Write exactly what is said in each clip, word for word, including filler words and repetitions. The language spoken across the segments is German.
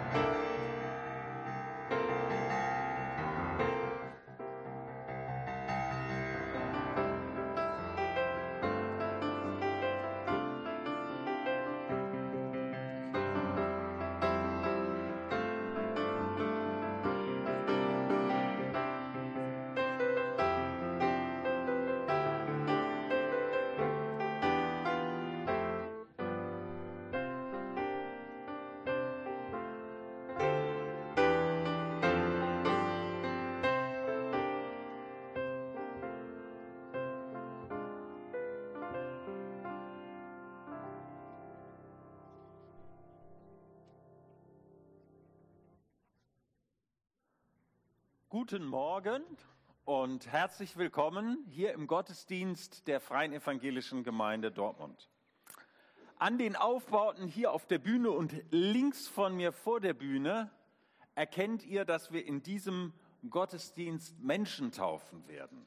Guten Morgen und herzlich willkommen hier im Gottesdienst der Freien Evangelischen Gemeinde Dortmund. An den Aufbauten hier auf der Bühne und links von mir vor der Bühne erkennt ihr, dass wir in diesem Gottesdienst Menschen taufen werden.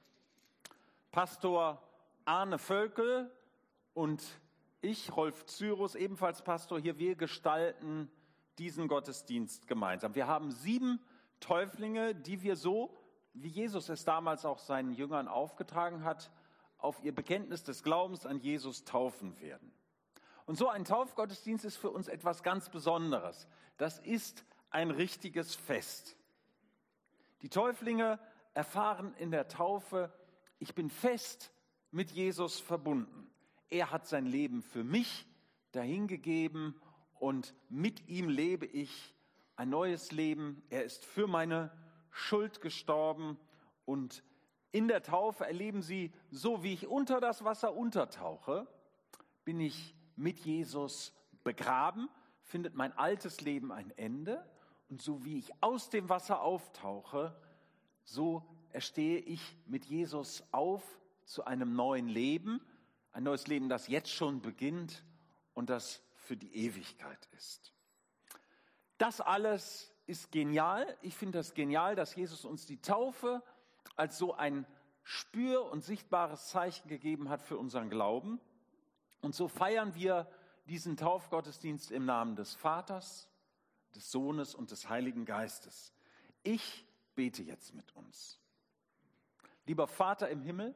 Pastor Arne Völkel und ich, Rolf Cyrus, ebenfalls Pastor hier, wir gestalten diesen Gottesdienst gemeinsam. Wir haben sieben Täuflinge, die wir so, wie Jesus es damals auch seinen Jüngern aufgetragen hat, auf ihr Bekenntnis des Glaubens an Jesus taufen werden. Und so ein Taufgottesdienst ist für uns etwas ganz Besonderes. Das ist ein richtiges Fest. Die Täuflinge erfahren in der Taufe, ich bin fest mit Jesus verbunden. Er hat sein Leben für mich dahingegeben und mit ihm lebe ich ein neues Leben. Er ist für meine Schuld gestorben und in der Taufe erleben sie, so wie ich unter das Wasser untertauche, bin ich mit Jesus begraben, findet mein altes Leben ein Ende und so wie ich aus dem Wasser auftauche, so erstehe ich mit Jesus auf zu einem neuen Leben, ein neues Leben, das jetzt schon beginnt und das für die Ewigkeit ist. Das alles ist genial. Ich finde das genial, dass Jesus uns die Taufe als so ein spür- und sichtbares Zeichen gegeben hat für unseren Glauben. Und so feiern wir diesen Taufgottesdienst im Namen des Vaters, des Sohnes und des Heiligen Geistes. Ich bete jetzt mit uns. Lieber Vater im Himmel,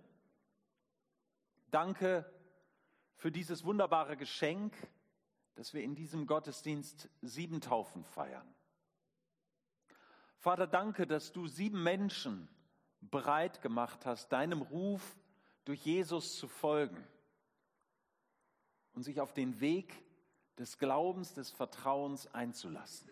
danke für dieses wunderbare Geschenk, dass wir in diesem Gottesdienst sieben Taufen feiern. Vater, danke, dass du sieben Menschen bereit gemacht hast, deinem Ruf durch Jesus zu folgen und sich auf den Weg des Glaubens, des Vertrauens einzulassen.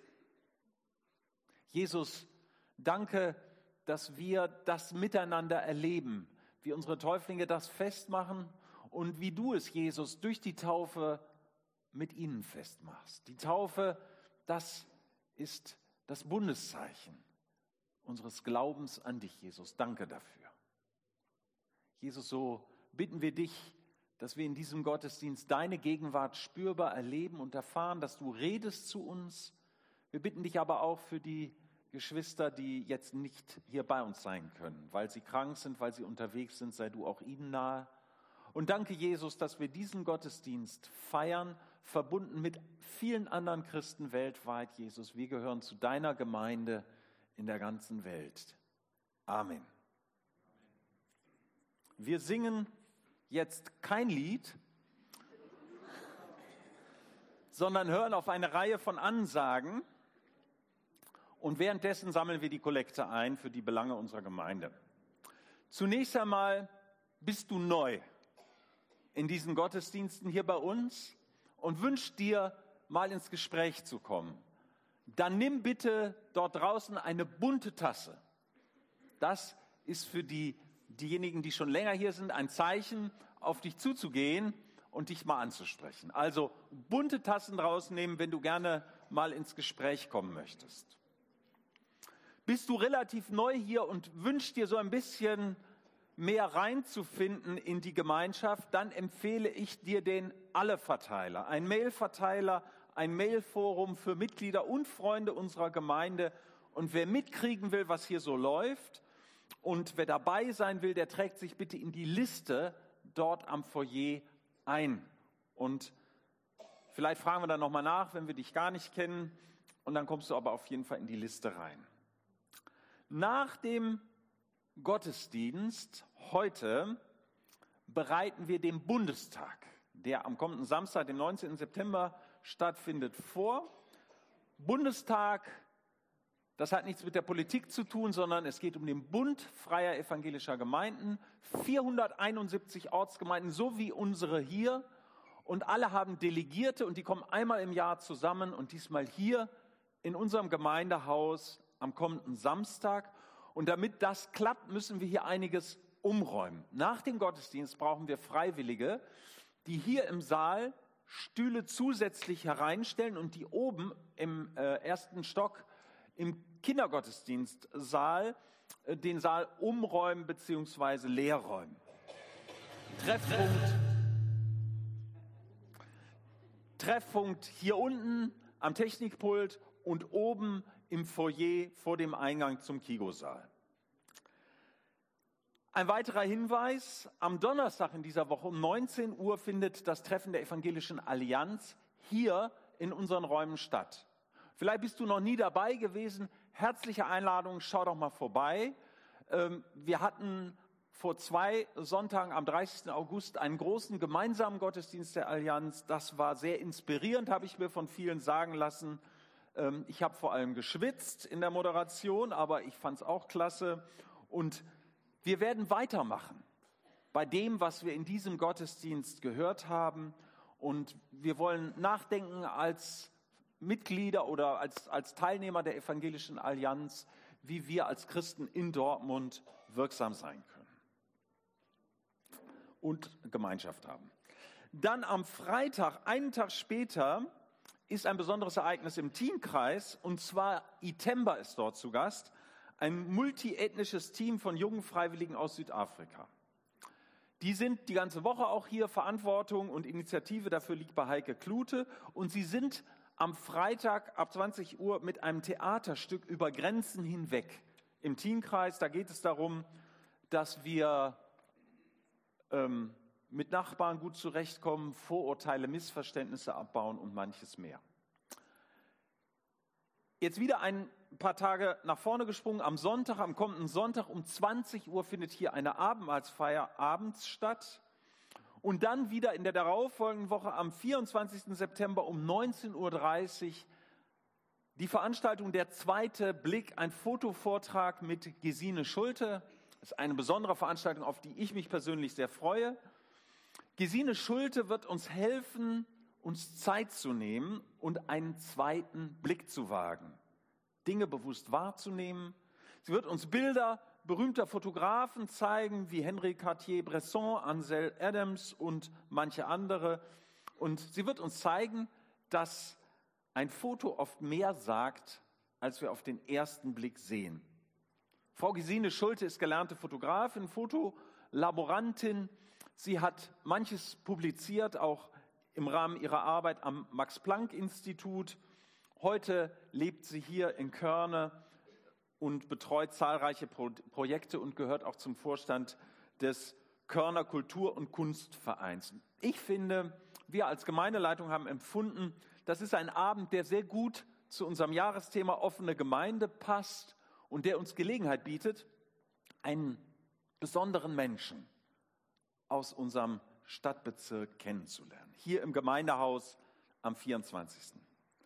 Jesus, danke, dass wir das miteinander erleben, wie unsere Täuflinge das festmachen und wie du es, Jesus, durch die Taufe mit ihnen festmachst. Die Taufe, das ist das Bundeszeichen unseres Glaubens an dich, Jesus. Danke dafür. Jesus, so bitten wir dich, dass wir in diesem Gottesdienst deine Gegenwart spürbar erleben und erfahren, dass du redest zu uns. Wir bitten dich aber auch für die Geschwister, die jetzt nicht hier bei uns sein können, weil sie krank sind, weil sie unterwegs sind, sei du auch ihnen nahe. Und danke, Jesus, dass wir diesen Gottesdienst feiern, verbunden mit vielen anderen Christen weltweit, Jesus. Wir gehören zu deiner Gemeinde in der ganzen Welt. Amen. Wir singen jetzt kein Lied, sondern hören auf eine Reihe von Ansagen. Und währenddessen sammeln wir die Kollekte ein für die Belange unserer Gemeinde. Zunächst einmal bist du neu in diesen Gottesdiensten hier bei uns und wünschst dir, mal ins Gespräch zu kommen. Dann nimm bitte dort draußen eine bunte Tasse. Das ist für die, diejenigen, die schon länger hier sind, ein Zeichen, auf dich zuzugehen und dich mal anzusprechen. Also bunte Tassen draußen nehmen, wenn du gerne mal ins Gespräch kommen möchtest. Bist du relativ neu hier und wünschst dir so ein bisschen mehr reinzufinden in die Gemeinschaft, dann empfehle ich dir den Alle-Verteiler, ein Mail-Verteiler, ein Mailforum für Mitglieder und Freunde unserer Gemeinde. Und wer mitkriegen will, was hier so läuft und wer dabei sein will, der trägt sich bitte in die Liste dort am Foyer ein. Und vielleicht fragen wir dann nochmal nach, wenn wir dich gar nicht kennen. und dann kommst du aber auf jeden Fall in die Liste rein. Nach dem Gottesdienst heute bereiten wir den Bundestag, der am kommenden Samstag, dem neunzehnten September, stattfindet, vor. Bundestag, das hat nichts mit der Politik zu tun, sondern es geht um den Bund freier evangelischer Gemeinden, vierhunderteinundsiebzig Ortsgemeinden, so wie unsere hier. Und alle haben Delegierte und die kommen einmal im Jahr zusammen und diesmal hier in unserem Gemeindehaus am kommenden Samstag. Und damit das klappt, müssen wir hier einiges umräumen. Nach dem Gottesdienst brauchen wir Freiwillige, die hier im Saal Stühle zusätzlich hereinstellen und die oben im äh, ersten Stock im Kindergottesdienstsaal äh, den Saal umräumen bzw. leerräumen. Treffpunkt, Treffpunkt hier unten am Technikpult und oben im Foyer vor dem Eingang zum Kigo-Saal. Ein weiterer Hinweis, am Donnerstag in dieser Woche um neunzehn Uhr findet das Treffen der Evangelischen Allianz hier in unseren Räumen statt. Vielleicht bist du noch nie dabei gewesen, herzliche Einladung, schau doch mal vorbei. Wir hatten vor zwei Sonntagen am dreißigsten August einen großen gemeinsamen Gottesdienst der Allianz. Das war sehr inspirierend, habe ich mir von vielen sagen lassen. Ich habe vor allem geschwitzt in der Moderation, aber ich fand es auch klasse. Und wir werden weitermachen bei dem, was wir in diesem Gottesdienst gehört haben. Und wir wollen nachdenken als Mitglieder oder als, als Teilnehmer der Evangelischen Allianz, wie wir als Christen in Dortmund wirksam sein können und Gemeinschaft haben. Dann am Freitag, einen Tag später, ist ein besonderes Ereignis im Teamkreis, und zwar Itemba ist dort zu Gast. Ein multiethnisches Team von jungen Freiwilligen aus Südafrika. Die sind die ganze Woche auch hier. Verantwortung und Initiative dafür liegt bei Heike Klute. Und sie sind am Freitag ab zwanzig Uhr mit einem Theaterstück über Grenzen hinweg im Teamkreis. Da geht es darum, dass wir ähm, mit Nachbarn gut zurechtkommen, Vorurteile, Missverständnisse abbauen und manches mehr. Jetzt wieder ein paar Tage nach vorne gesprungen. Am Sonntag, am kommenden Sonntag um zwanzig Uhr findet hier eine Abendmahlsfeier abends statt. Und dann wieder in der darauffolgenden Woche am vierundzwanzigsten September um neunzehn Uhr dreißig die Veranstaltung Der zweite Blick, ein Fotovortrag mit Gesine Schulte. Das ist eine besondere Veranstaltung, auf die ich mich persönlich sehr freue. Gesine Schulte wird uns helfen, uns Zeit zu nehmen und einen zweiten Blick zu wagen, Dinge bewusst wahrzunehmen. Sie wird uns Bilder berühmter Fotografen zeigen, wie Henri Cartier-Bresson, Ansel Adams und manche andere. Und sie wird uns zeigen, dass ein Foto oft mehr sagt, als wir auf den ersten Blick sehen. Frau Gesine Schulte ist gelernte Fotografin, Fotolaborantin. Sie hat manches publiziert, auch im Rahmen ihrer Arbeit am Max-Planck-Institut. Heute lebt sie hier in Körne und betreut zahlreiche Pro- Projekte und gehört auch zum Vorstand des Körner Kultur- und Kunstvereins. Ich finde, wir als Gemeindeleitung haben empfunden, das ist ein Abend, der sehr gut zu unserem Jahresthema offene Gemeinde passt und der uns Gelegenheit bietet, einen besonderen Menschen aus unserem Stadtbezirk kennenzulernen. Hier im Gemeindehaus am vierundzwanzigsten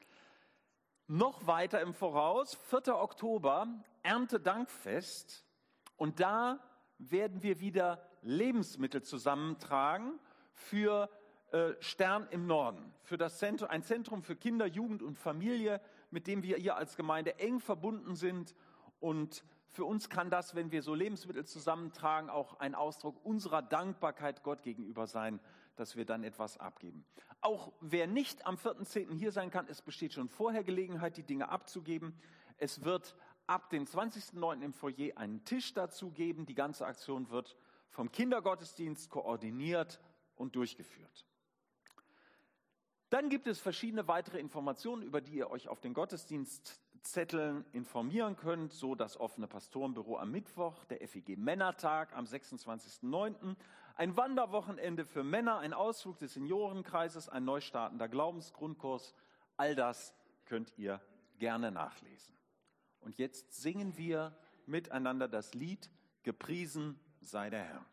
Noch weiter im Voraus, vierter Oktober, Erntedankfest. Und da werden wir wieder Lebensmittel zusammentragen für äh, Stern im Norden, für das Zentrum, ein Zentrum für Kinder, Jugend und Familie, mit dem wir hier als Gemeinde eng verbunden sind. Und für uns kann das, wenn wir so Lebensmittel zusammentragen, auch ein Ausdruck unserer Dankbarkeit Gott gegenüber sein, dass wir dann etwas abgeben. Auch wer nicht am vierten zehnten hier sein kann, es besteht schon vorher Gelegenheit, die Dinge abzugeben. Es wird ab dem zwanzigsten neunten im Foyer einen Tisch dazu geben. Die ganze Aktion wird vom Kindergottesdienst koordiniert und durchgeführt. Dann gibt es verschiedene weitere Informationen, über die ihr euch auf den Gottesdienstzetteln informieren könnt, so das offene Pastorenbüro am Mittwoch, der F E G Männertag am sechsundzwanzigsten neunten, ein Wanderwochenende für Männer, ein Ausflug des Seniorenkreises, ein neu startender Glaubensgrundkurs. All das könnt ihr gerne nachlesen. Und jetzt singen wir miteinander das Lied Gepriesen sei der Herr.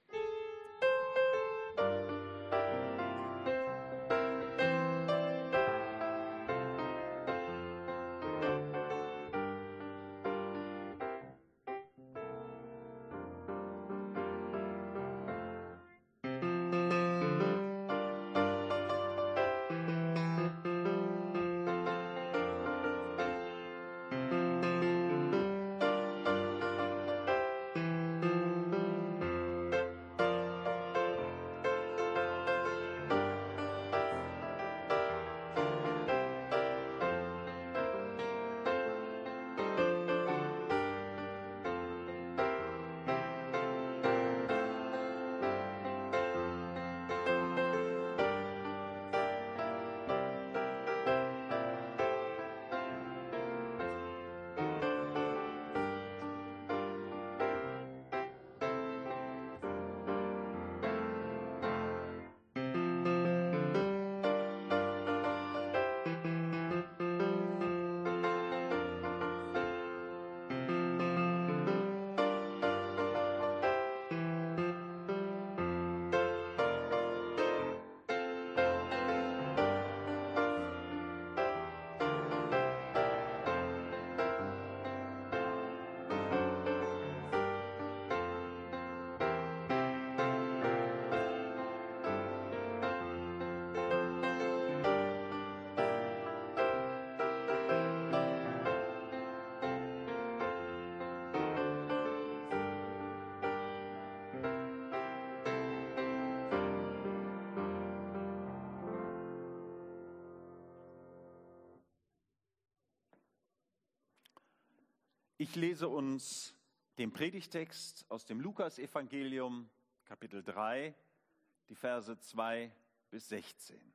Ich lese uns den Predigtext aus dem Lukas-Evangelium, Kapitel drei, die Verse zwei bis sechzehn.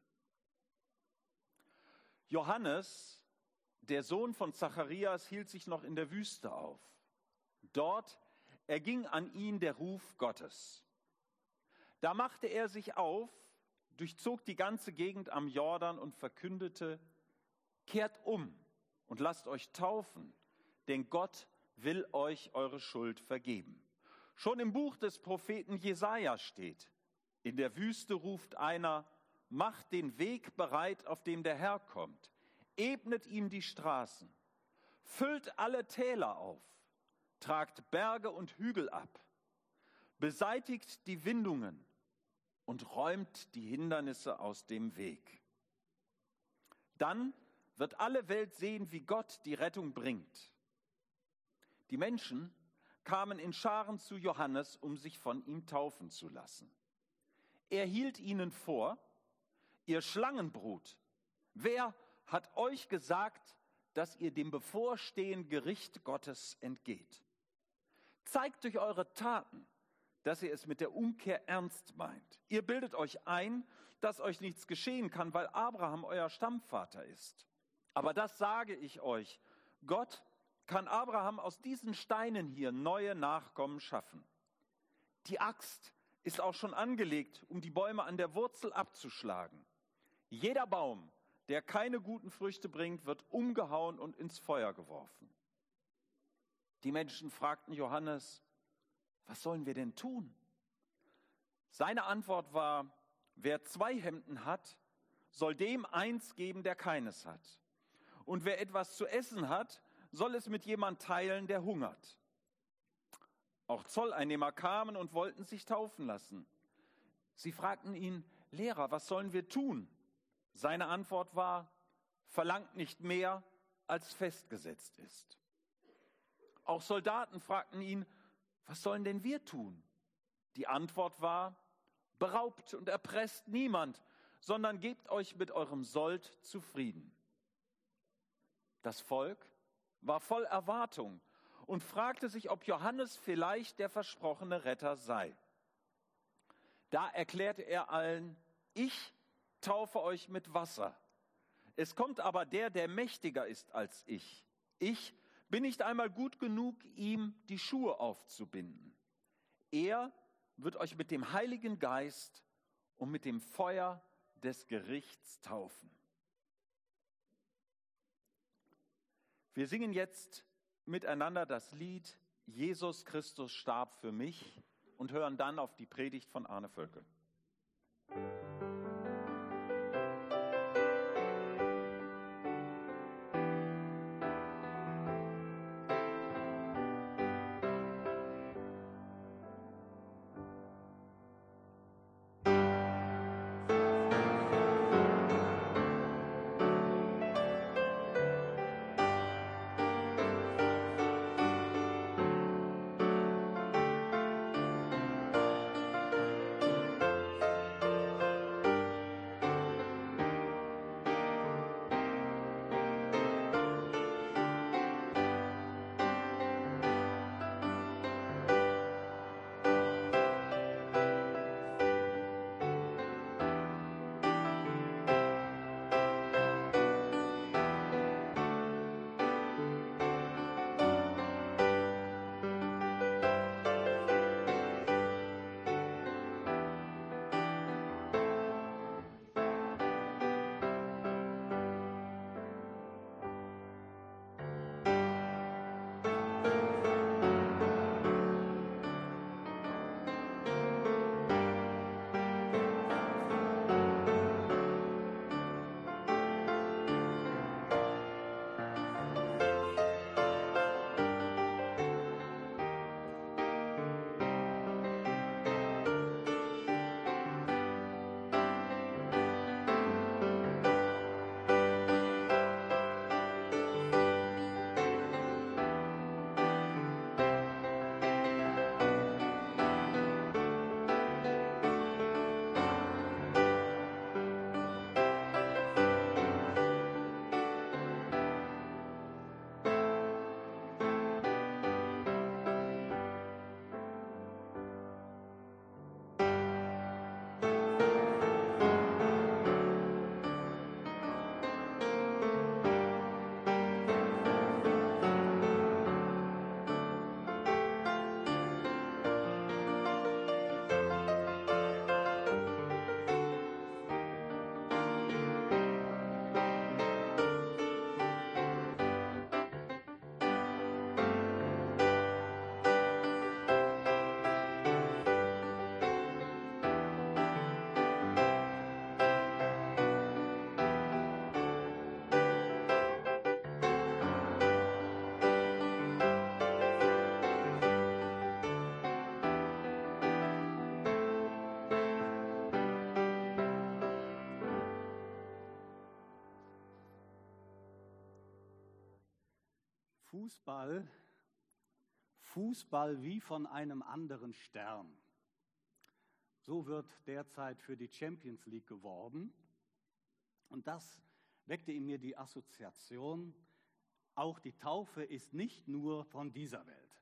Johannes, der Sohn von Zacharias, hielt sich noch in der Wüste auf. Dort erging an ihn der Ruf Gottes. Da machte er sich auf, durchzog die ganze Gegend am Jordan und verkündete: Kehrt um und lasst euch taufen, denn Gott will euch eure Schuld vergeben. Schon im Buch des Propheten Jesaja steht: In der Wüste ruft einer: Macht den Weg bereit, auf dem der Herr kommt. Ebnet ihm die Straßen. Füllt alle Täler auf. Tragt Berge und Hügel ab. Beseitigt die Windungen und räumt die Hindernisse aus dem Weg. Dann wird alle Welt sehen, wie Gott die Rettung bringt. Die Menschen kamen in Scharen zu Johannes, um sich von ihm taufen zu lassen. Er hielt ihnen vor: Ihr Schlangenbrut, wer hat euch gesagt, dass ihr dem bevorstehenden Gericht Gottes entgeht? Zeigt durch eure Taten, dass ihr es mit der Umkehr ernst meint. Ihr bildet euch ein, dass euch nichts geschehen kann, weil Abraham euer Stammvater ist. Aber das sage ich euch: Gott kann Abraham aus diesen Steinen hier neue Nachkommen schaffen. Die Axt ist auch schon angelegt, um die Bäume an der Wurzel abzuschlagen. Jeder Baum, der keine guten Früchte bringt, wird umgehauen und ins Feuer geworfen. Die Menschen fragten Johannes: Was sollen wir denn tun? Seine Antwort war: Wer zwei Hemden hat, soll dem eins geben, der keines hat. Und wer etwas zu essen hat, soll es mit jemand teilen, der hungert. Auch Zolleinnehmer kamen und wollten sich taufen lassen. Sie fragten ihn: Lehrer, was sollen wir tun? Seine Antwort war: Verlangt nicht mehr, als festgesetzt ist. Auch Soldaten fragten ihn: Was sollen denn wir tun? Die Antwort war: Beraubt und erpresst niemand, sondern gebt euch mit eurem Sold zufrieden. Das Volk war voll Erwartung und fragte sich, ob Johannes vielleicht der versprochene Retter sei. Da erklärte er allen: Ich taufe euch mit Wasser. Es kommt aber der, der mächtiger ist als ich. Ich bin nicht einmal gut genug, ihm die Schuhe aufzubinden. Er wird euch mit dem Heiligen Geist und mit dem Feuer des Gerichts taufen. Wir singen jetzt miteinander das Lied Jesus Christus starb für mich und hören dann auf die Predigt von Arne Völkel. Fußball, Fußball wie von einem anderen Stern. So wird derzeit für die Champions League geworben. Und das weckte in mir die Assoziation, auch die Taufe ist nicht nur von dieser Welt.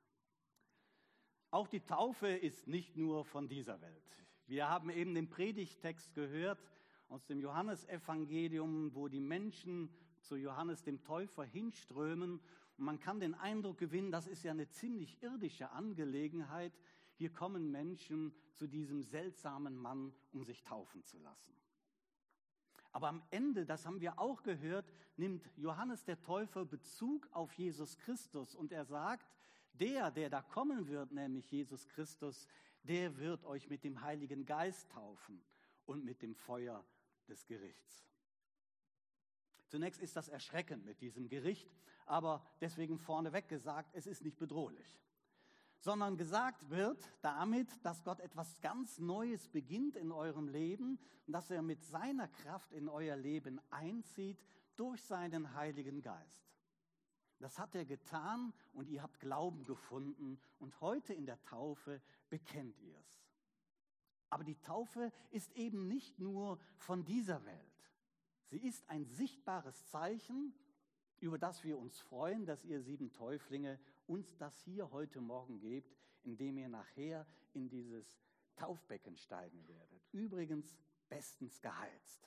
Auch die Taufe ist nicht nur von dieser Welt. Wir haben eben den Predigttext gehört aus dem Johannesevangelium, wo die Menschen zu Johannes dem Täufer hinströmen. Und man kann den Eindruck gewinnen, das ist ja eine ziemlich irdische Angelegenheit. Hier kommen Menschen zu diesem seltsamen Mann, um sich taufen zu lassen. Aber am Ende, das haben wir auch gehört, nimmt Johannes der Täufer Bezug auf Jesus Christus. Und er sagt, der, der da kommen wird, nämlich Jesus Christus, der wird euch mit dem Heiligen Geist taufen und mit dem Feuer des Gerichts. Zunächst ist das erschreckend mit diesem Gericht, aber deswegen vorneweg gesagt, es ist nicht bedrohlich. Sondern gesagt wird damit, dass Gott etwas ganz Neues beginnt in eurem Leben und dass er mit seiner Kraft in euer Leben einzieht durch seinen Heiligen Geist. Das hat er getan und ihr habt Glauben gefunden und heute in der Taufe bekennt ihr es. Aber die Taufe ist eben nicht nur von dieser Welt. Sie ist ein sichtbares Zeichen, über das wir uns freuen, dass ihr sieben Täuflinge uns das hier heute Morgen gebt, indem ihr nachher in dieses Taufbecken steigen werdet. Übrigens bestens geheizt.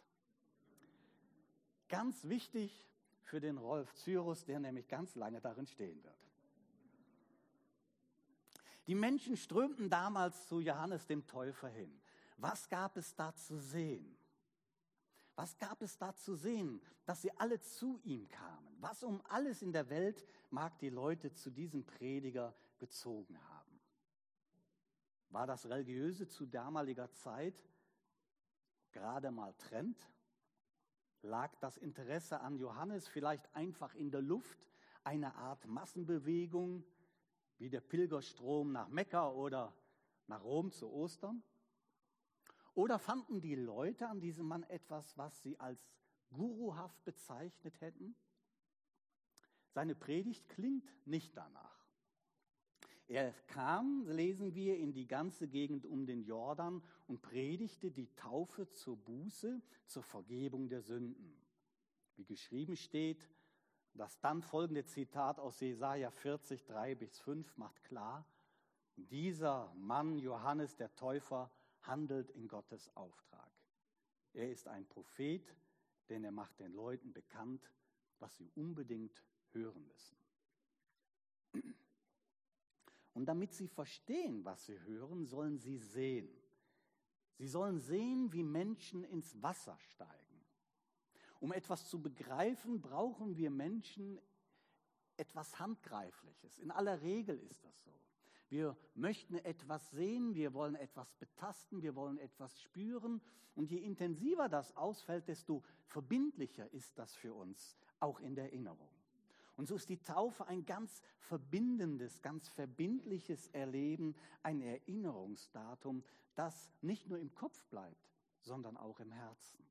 Ganz wichtig für den Rolf Cyrus, der nämlich ganz lange darin stehen wird. Die Menschen strömten damals zu Johannes dem Täufer hin. Was gab es da zu sehen? Was gab es da zu sehen, dass sie alle zu ihm kamen? Was um alles in der Welt mag die Leute zu diesem Prediger gezogen haben? War das Religiöse zu damaliger Zeit gerade mal Trend? Lag das Interesse an Johannes vielleicht einfach in der Luft, eine Art Massenbewegung, wie der Pilgerstrom nach Mekka oder nach Rom zu Ostern? Oder fanden die Leute an diesem Mann etwas, was sie als guruhaft bezeichnet hätten? Seine Predigt klingt nicht danach. Er kam, lesen wir, in die ganze Gegend um den Jordan und predigte die Taufe zur Buße, zur Vergebung der Sünden. Wie geschrieben steht, das dann folgende Zitat aus Jesaja vierzig, drei bis fünf macht klar, dieser Mann, Johannes der Täufer, handelt in Gottes Auftrag. Er ist ein Prophet, denn er macht den Leuten bekannt, was sie unbedingt hören müssen. Und damit sie verstehen, was sie hören, sollen sie sehen. Sie sollen sehen, wie Menschen ins Wasser steigen. Um etwas zu begreifen, brauchen wir Menschen etwas Handgreifliches. In aller Regel ist das so. Wir möchten etwas sehen, wir wollen etwas betasten, wir wollen etwas spüren. Und je intensiver das ausfällt, desto verbindlicher ist das für uns, auch in der Erinnerung. Und so ist die Taufe ein ganz verbindendes, ganz verbindliches Erleben, ein Erinnerungsdatum, das nicht nur im Kopf bleibt, sondern auch im Herzen.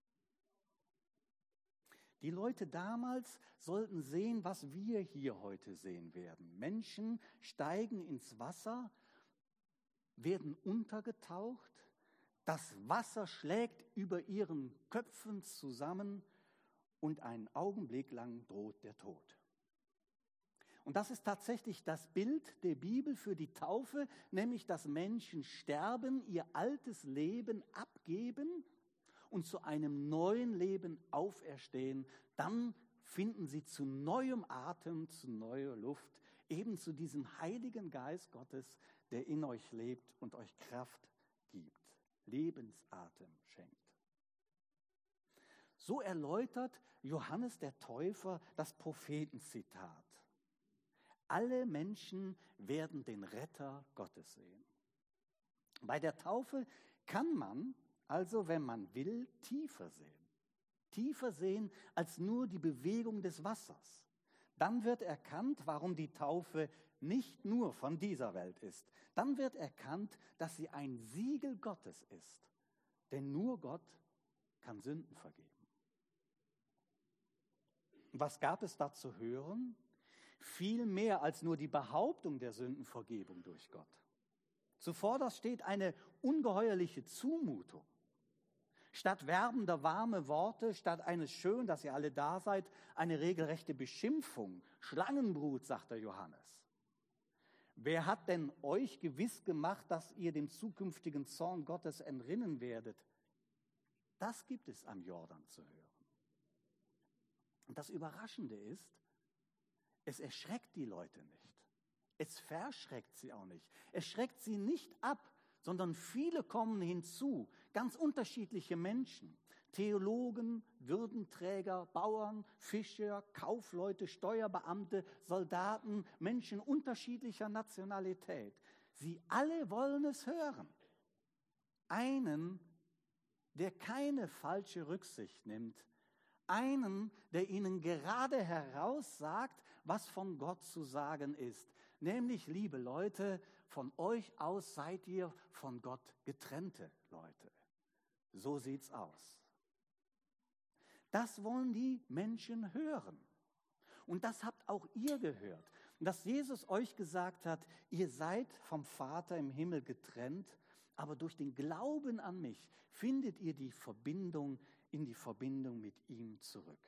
Die Leute damals sollten sehen, was wir hier heute sehen werden. Menschen steigen ins Wasser, werden untergetaucht, das Wasser schlägt über ihren Köpfen zusammen und einen Augenblick lang droht der Tod. Und das ist tatsächlich das Bild der Bibel für die Taufe, nämlich dass Menschen sterben, ihr altes Leben abgeben und zu einem neuen Leben auferstehen. Dann finden sie zu neuem Atem, zu neuer Luft, eben zu diesem Heiligen Geist Gottes, der in euch lebt und euch Kraft gibt, Lebensatem schenkt. So erläutert Johannes der Täufer das Prophetenzitat. Alle Menschen werden den Retter Gottes sehen. Bei der Taufe kann man also, wenn man will, tiefer sehen. Tiefer sehen als nur die Bewegung des Wassers. Dann wird erkannt, warum die Taufe nicht nur von dieser Welt ist. Dann wird erkannt, dass sie ein Siegel Gottes ist. Denn nur Gott kann Sünden vergeben. Was gab es da zu hören? Viel mehr als nur die Behauptung der Sündenvergebung durch Gott. Zuvorderst steht eine ungeheuerliche Zumutung. Statt werbender, warme Worte, statt eines Schön, dass ihr alle da seid, eine regelrechte Beschimpfung. Schlangenbrut, sagt der Johannes. Wer hat denn euch gewiss gemacht, dass ihr dem zukünftigen Zorn Gottes entrinnen werdet? Das gibt es am Jordan zu hören. Und das Überraschende ist, es erschreckt die Leute nicht. Es verschreckt sie auch nicht. Es schreckt sie nicht ab, sondern viele kommen hinzu, ganz unterschiedliche Menschen. Theologen, Würdenträger, Bauern, Fischer, Kaufleute, Steuerbeamte, Soldaten, Menschen unterschiedlicher Nationalität. Sie alle wollen es hören. Einen, der keine falsche Rücksicht nimmt, einen, der ihnen gerade heraus sagt, was von Gott zu sagen ist. Nämlich, liebe Leute, von euch aus seid ihr von Gott getrennte Leute. So sieht's aus. Das wollen die Menschen hören. Und das habt auch ihr gehört. Dass Jesus euch gesagt hat, ihr seid vom Vater im Himmel getrennt, aber durch den Glauben an mich findet ihr die Verbindung in die Verbindung mit ihm zurück.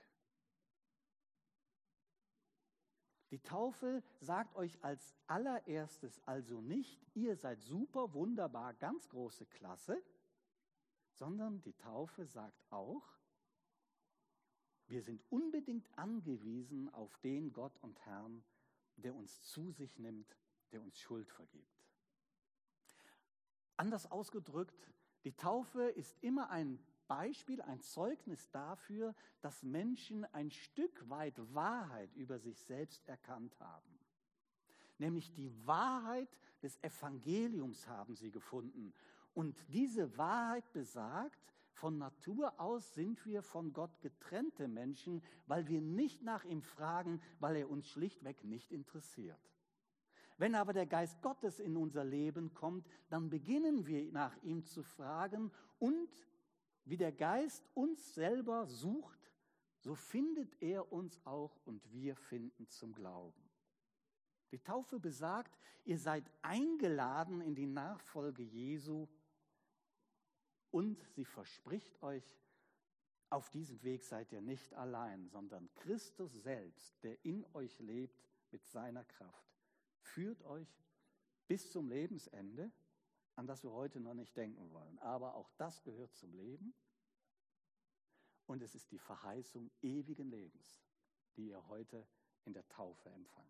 Die Taufe sagt euch als allererstes also nicht, ihr seid super, wunderbar, ganz große Klasse, sondern die Taufe sagt auch, wir sind unbedingt angewiesen auf den Gott und Herrn, der uns zu sich nimmt, der uns Schuld vergibt. Anders ausgedrückt, die Taufe ist immer ein Beispiel, ein Zeugnis dafür, dass Menschen ein Stück weit Wahrheit über sich selbst erkannt haben. Nämlich die Wahrheit des Evangeliums haben sie gefunden. Und diese Wahrheit besagt, von Natur aus sind wir von Gott getrennte Menschen, weil wir nicht nach ihm fragen, weil er uns schlichtweg nicht interessiert. Wenn aber der Geist Gottes in unser Leben kommt, dann beginnen wir nach ihm zu fragen und wie der Geist uns selber sucht, so findet er uns auch und wir finden zum Glauben. Die Taufe besagt, ihr seid eingeladen in die Nachfolge Jesu und sie verspricht euch, auf diesem Weg seid ihr nicht allein, sondern Christus selbst, der in euch lebt mit seiner Kraft, führt euch bis zum Lebensende, an das wir heute noch nicht denken wollen. Aber auch das gehört zum Leben und es ist die Verheißung ewigen Lebens, die ihr heute in der Taufe empfangt.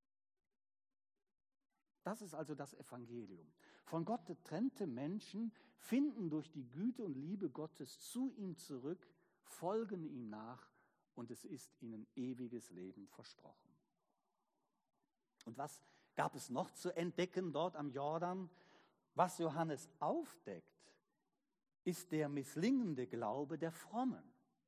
Das ist also das Evangelium. Von Gott getrennte Menschen finden durch die Güte und Liebe Gottes zu ihm zurück, folgen ihm nach und es ist ihnen ewiges Leben versprochen. Und was gab es noch zu entdecken dort am Jordan? Was Johannes aufdeckt, ist der misslingende Glaube der Frommen.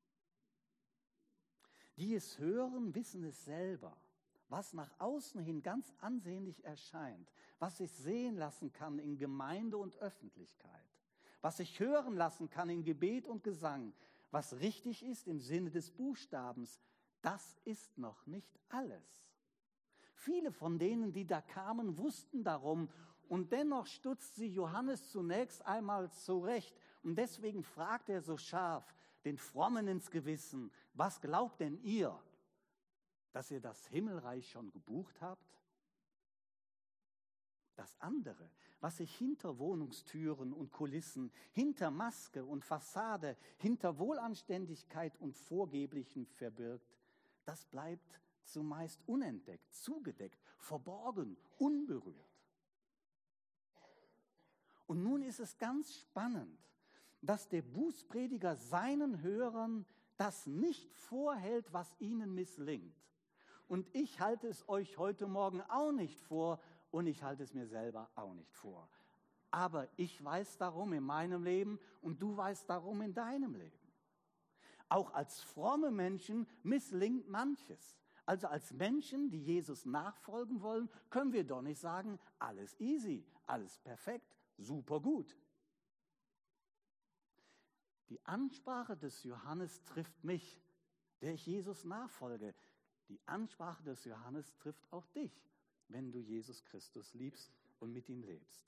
Die es hören, wissen es selber. Was nach außen hin ganz ansehnlich erscheint, was sich sehen lassen kann in Gemeinde und Öffentlichkeit, was sich hören lassen kann in Gebet und Gesang, was richtig ist im Sinne des Buchstabens, das ist noch nicht alles. Viele von denen, die da kamen, wussten darum und dennoch stutzt sie Johannes zunächst einmal zurecht und deswegen fragt er so scharf den Frommen ins Gewissen, was glaubt denn ihr? Dass ihr das Himmelreich schon gebucht habt? Das andere, was sich hinter Wohnungstüren und Kulissen, hinter Maske und Fassade, hinter Wohlanständigkeit und Vorgeblichem verbirgt, das bleibt zumeist unentdeckt, zugedeckt, verborgen, unberührt. Und nun ist es ganz spannend, dass der Bußprediger seinen Hörern das nicht vorhält, was ihnen misslingt. Und ich halte es euch heute Morgen auch nicht vor und ich halte es mir selber auch nicht vor. Aber ich weiß darum in meinem Leben und du weißt darum in deinem Leben. Auch als fromme Menschen misslingt manches. Also als Menschen, die Jesus nachfolgen wollen, können wir doch nicht sagen, alles easy, alles perfekt, super gut. Die Ansprache des Johannes trifft mich, der ich Jesus nachfolge. Die Ansprache des Johannes trifft auch dich, wenn du Jesus Christus liebst und mit ihm lebst.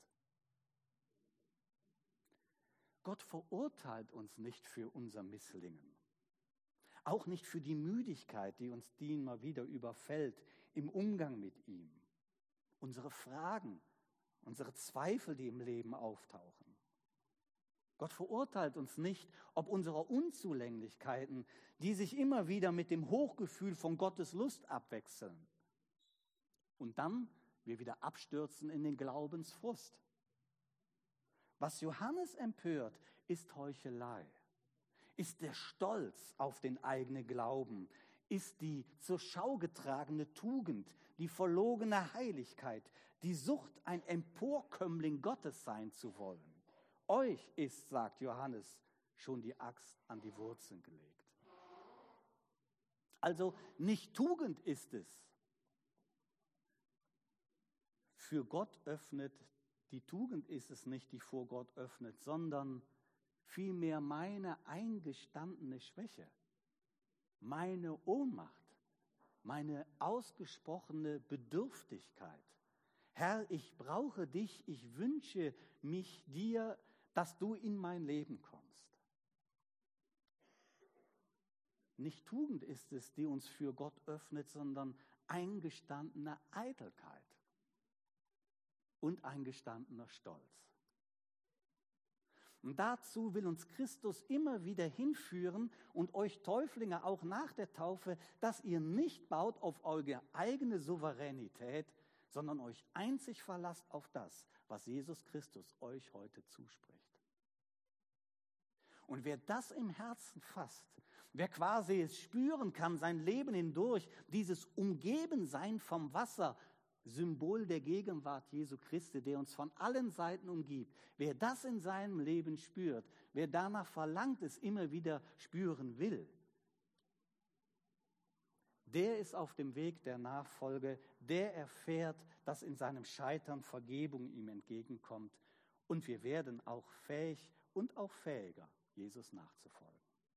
Gott verurteilt uns nicht für unser Misslingen. Auch nicht für die Müdigkeit, die uns die immer wieder überfällt im Umgang mit ihm. Unsere Fragen, unsere Zweifel, die im Leben auftauchen. Gott verurteilt uns nicht, ob unserer Unzulänglichkeiten, die sich immer wieder mit dem Hochgefühl von Gottes Lust abwechseln. Und dann wir wieder abstürzen in den Glaubensfrust. Was Johannes empört, ist Heuchelei, ist der Stolz auf den eigenen Glauben, ist die zur Schau getragene Tugend, die verlogene Heiligkeit, die Sucht, ein Emporkömmling Gottes sein zu wollen. Euch ist, sagt Johannes, schon die Axt an die Wurzeln gelegt. Also nicht Tugend ist es, für Gott öffnet, die Tugend ist es nicht, die vor Gott öffnet, sondern vielmehr meine eingestandene Schwäche, meine Ohnmacht, meine ausgesprochene Bedürftigkeit. Herr, ich brauche dich, ich wünsche mich dir, dass du in mein Leben kommst. Nicht Tugend ist es, die uns für Gott öffnet, sondern eingestandene Eitelkeit und eingestandener Stolz. Und dazu will uns Christus immer wieder hinführen und euch Täuflinge auch nach der Taufe, dass ihr nicht baut auf eure eigene Souveränität, sondern euch einzig verlasst auf das, was Jesus Christus euch heute zuspricht. Und wer das im Herzen fasst, wer quasi es spüren kann, sein Leben hindurch, dieses Umgebensein vom Wasser, Symbol der Gegenwart Jesu Christi, der uns von allen Seiten umgibt, wer das in seinem Leben spürt, wer danach verlangt, es immer wieder spüren will, der ist auf dem Weg der Nachfolge, der erfährt, dass in seinem Scheitern Vergebung ihm entgegenkommt. Und wir werden auch fähig und auch fähiger, Jesus nachzufolgen.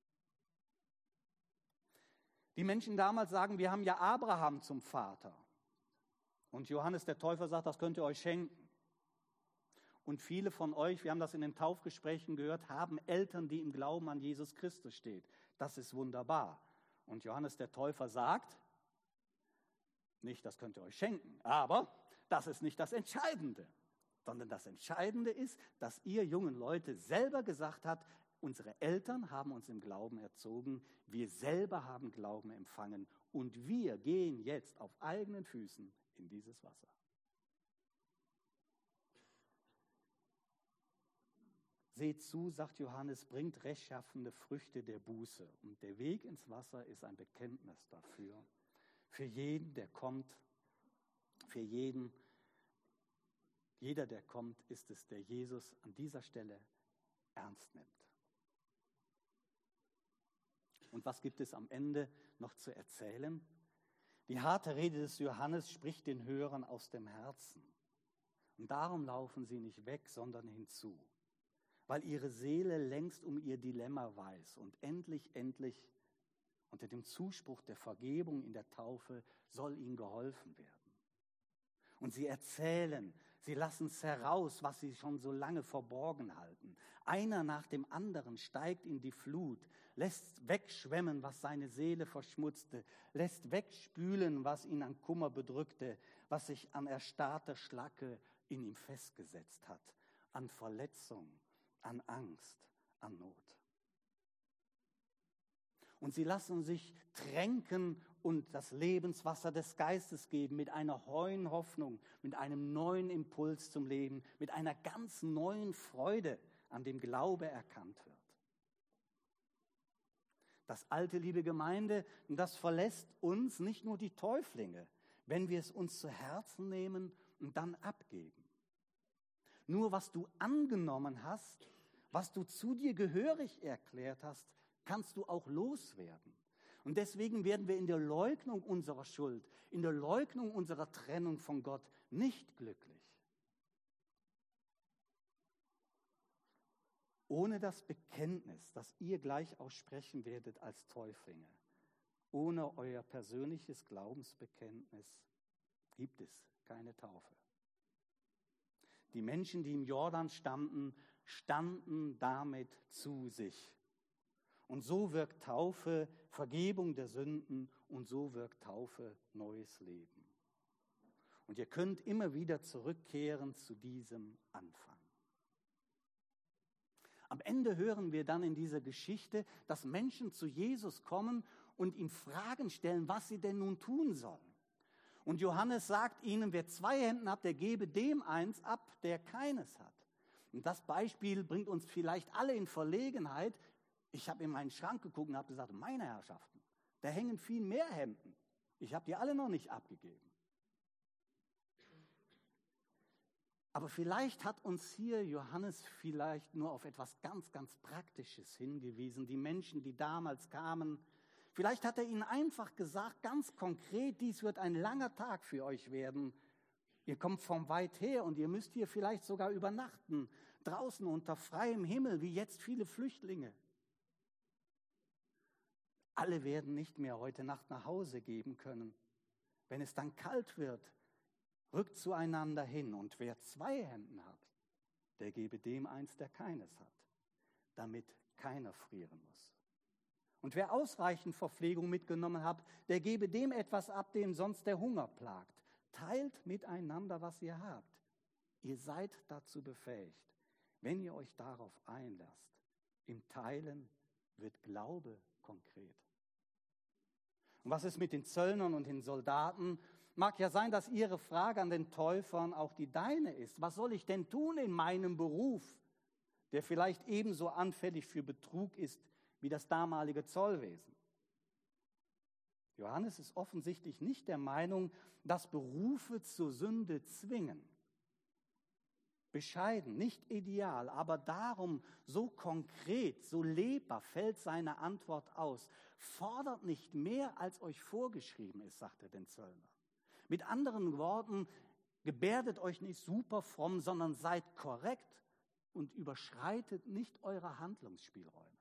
Die Menschen damals sagen, wir haben ja Abraham zum Vater. Und Johannes der Täufer sagt, das könnt ihr euch schenken. Und viele von euch, wir haben das in den Taufgesprächen gehört, haben Eltern, die im Glauben an Jesus Christus stehen. Das ist wunderbar. Und Johannes der Täufer sagt, nicht, das könnt ihr euch schenken, aber das ist nicht das Entscheidende, sondern das Entscheidende ist, dass ihr jungen Leute selber gesagt habt, unsere Eltern haben uns im Glauben erzogen, wir selber haben Glauben empfangen und wir gehen jetzt auf eigenen Füßen in dieses Wasser. Seht zu, sagt Johannes, bringt rechtschaffende Früchte der Buße. Und der Weg ins Wasser ist ein Bekenntnis dafür. Für jeden, der kommt, für jeden, jeder, der kommt, ist es, der Jesus an dieser Stelle ernst nimmt. Und was gibt es am Ende noch zu erzählen? Die harte Rede des Johannes spricht den Hörern aus dem Herzen. Und darum laufen sie nicht weg, sondern hinzu. Weil ihre Seele längst um ihr Dilemma weiß und endlich, endlich unter dem Zuspruch der Vergebung in der Taufe soll ihnen geholfen werden. Und sie erzählen, sie lassen es heraus, was sie schon so lange verborgen halten. Einer nach dem anderen steigt in die Flut, lässt wegschwemmen, was seine Seele verschmutzte, lässt wegspülen, was ihn an Kummer bedrückte, was sich an erstarrter Schlacke in ihm festgesetzt hat, an Verletzung, an Angst, an Not. Und sie lassen sich tränken und das Lebenswasser des Geistes geben mit einer neuen Hoffnung, mit einem neuen Impuls zum Leben, mit einer ganz neuen Freude, an dem Glaube erkannt wird. Das alte, liebe Gemeinde, das verlässt uns nicht nur die Täuflinge, wenn wir es uns zu Herzen nehmen und dann abgeben. Nur was du angenommen hast, was du zu dir gehörig erklärt hast, kannst du auch loswerden. Und deswegen werden wir in der Leugnung unserer Schuld, in der Leugnung unserer Trennung von Gott nicht glücklich. Ohne das Bekenntnis, das ihr gleich aussprechen werdet als Täuflinge, ohne euer persönliches Glaubensbekenntnis gibt es keine Taufe. Die Menschen, die im Jordan standen, standen damit zu sich. Und so wirkt Taufe Vergebung der Sünden und so wirkt Taufe neues Leben. Und ihr könnt immer wieder zurückkehren zu diesem Anfang. Am Ende hören wir dann in dieser Geschichte, dass Menschen zu Jesus kommen und ihm Fragen stellen, was sie denn nun tun sollen. Und Johannes sagt ihnen, wer zwei Hände hat, der gebe dem eins ab, der keines hat. Und das Beispiel bringt uns vielleicht alle in Verlegenheit. Ich habe in meinen Schrank geguckt und habe gesagt, meine Herrschaften, da hängen viel mehr Hemden. Ich habe die alle noch nicht abgegeben. Aber vielleicht hat uns hier Johannes vielleicht nur auf etwas ganz, ganz Praktisches hingewiesen. Die Menschen, die damals kamen, vielleicht hat er ihnen einfach gesagt, ganz konkret, dies wird ein langer Tag für euch werden. Ihr kommt von weit her und ihr müsst hier vielleicht sogar übernachten, draußen unter freiem Himmel, wie jetzt viele Flüchtlinge. Alle werden nicht mehr heute Nacht nach Hause gehen können. Wenn es dann kalt wird, rückt zueinander hin. Und wer zwei Hemden hat, der gebe dem eins, der keines hat, damit keiner frieren muss. Und wer ausreichend Verpflegung mitgenommen hat, der gebe dem etwas ab, dem sonst der Hunger plagt. Teilt miteinander, was ihr habt. Ihr seid dazu befähigt, wenn ihr euch darauf einlasst. Im Teilen wird Glaube konkret. Und was ist mit den Zöllnern und den Soldaten? Mag ja sein, dass ihre Frage an den Täufern auch die deine ist. Was soll ich denn tun in meinem Beruf? der vielleicht ebenso anfällig für Betrug ist wie das damalige Zollwesen. Johannes ist offensichtlich nicht der Meinung, dass Berufe zur Sünde zwingen. Bescheiden, nicht ideal, aber darum so konkret, so lebbar fällt seine Antwort aus. Fordert nicht mehr, als euch vorgeschrieben ist, sagt er den Zöllnern. Mit anderen Worten, gebärdet euch nicht super fromm, sondern seid korrekt und überschreitet nicht eure Handlungsspielräume.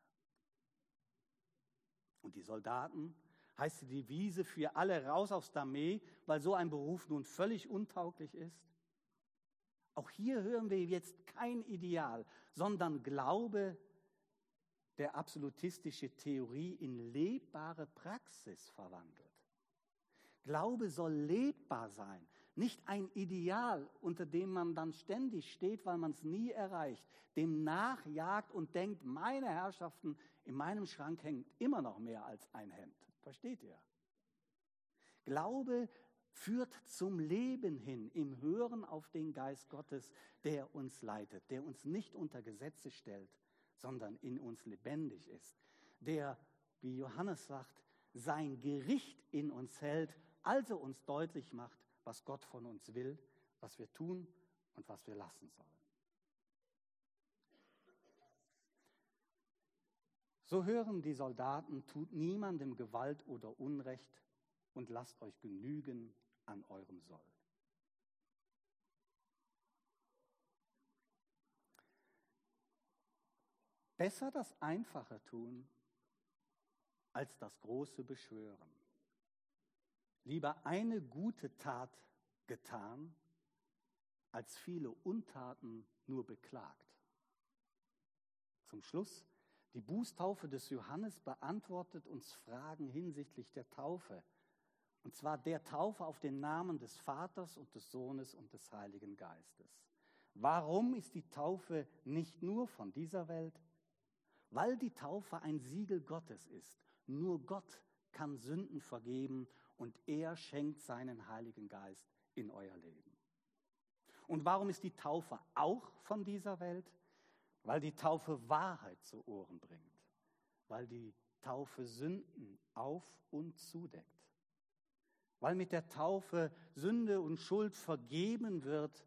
Und die Soldaten, heißt die Devise für alle raus aufs Dameh, weil so ein Beruf nun völlig untauglich ist? Auch hier hören wir jetzt kein Ideal, sondern Glaube, der absolutistische Theorie in lebbare Praxis verwandelt. Glaube soll lebbar sein, nicht ein Ideal, unter dem man dann ständig steht, weil man es nie erreicht, dem nachjagt und denkt, meine Herrschaften, in meinem Schrank hängt immer noch mehr als ein Hemd. Versteht ihr? Glaube führt zum Leben hin, im Hören auf den Geist Gottes, der uns leitet, der uns nicht unter Gesetze stellt, sondern in uns lebendig ist, der, wie Johannes sagt, sein Gericht in uns hält, also uns deutlich macht, was Gott von uns will, was wir tun und was wir lassen sollen. So hören die Soldaten, tut niemandem Gewalt oder Unrecht und lasst euch genügen an eurem Soll. Besser das Einfache tun, als das Große beschwören. Lieber eine gute Tat getan, als viele Untaten nur beklagt. Zum Schluss, die Bußtaufe des Johannes beantwortet uns Fragen hinsichtlich der Taufe. Und zwar der Taufe auf den Namen des Vaters und des Sohnes und des Heiligen Geistes. Warum ist die Taufe nicht nur von dieser Welt? Weil die Taufe ein Siegel Gottes ist. Nur Gott kann Sünden vergeben und er schenkt seinen Heiligen Geist in euer Leben. Und warum ist die Taufe auch von dieser Welt? Weil die Taufe Wahrheit zu Ohren bringt. Weil die Taufe Sünden auf- und zudeckt. Weil mit der Taufe Sünde und Schuld vergeben wird,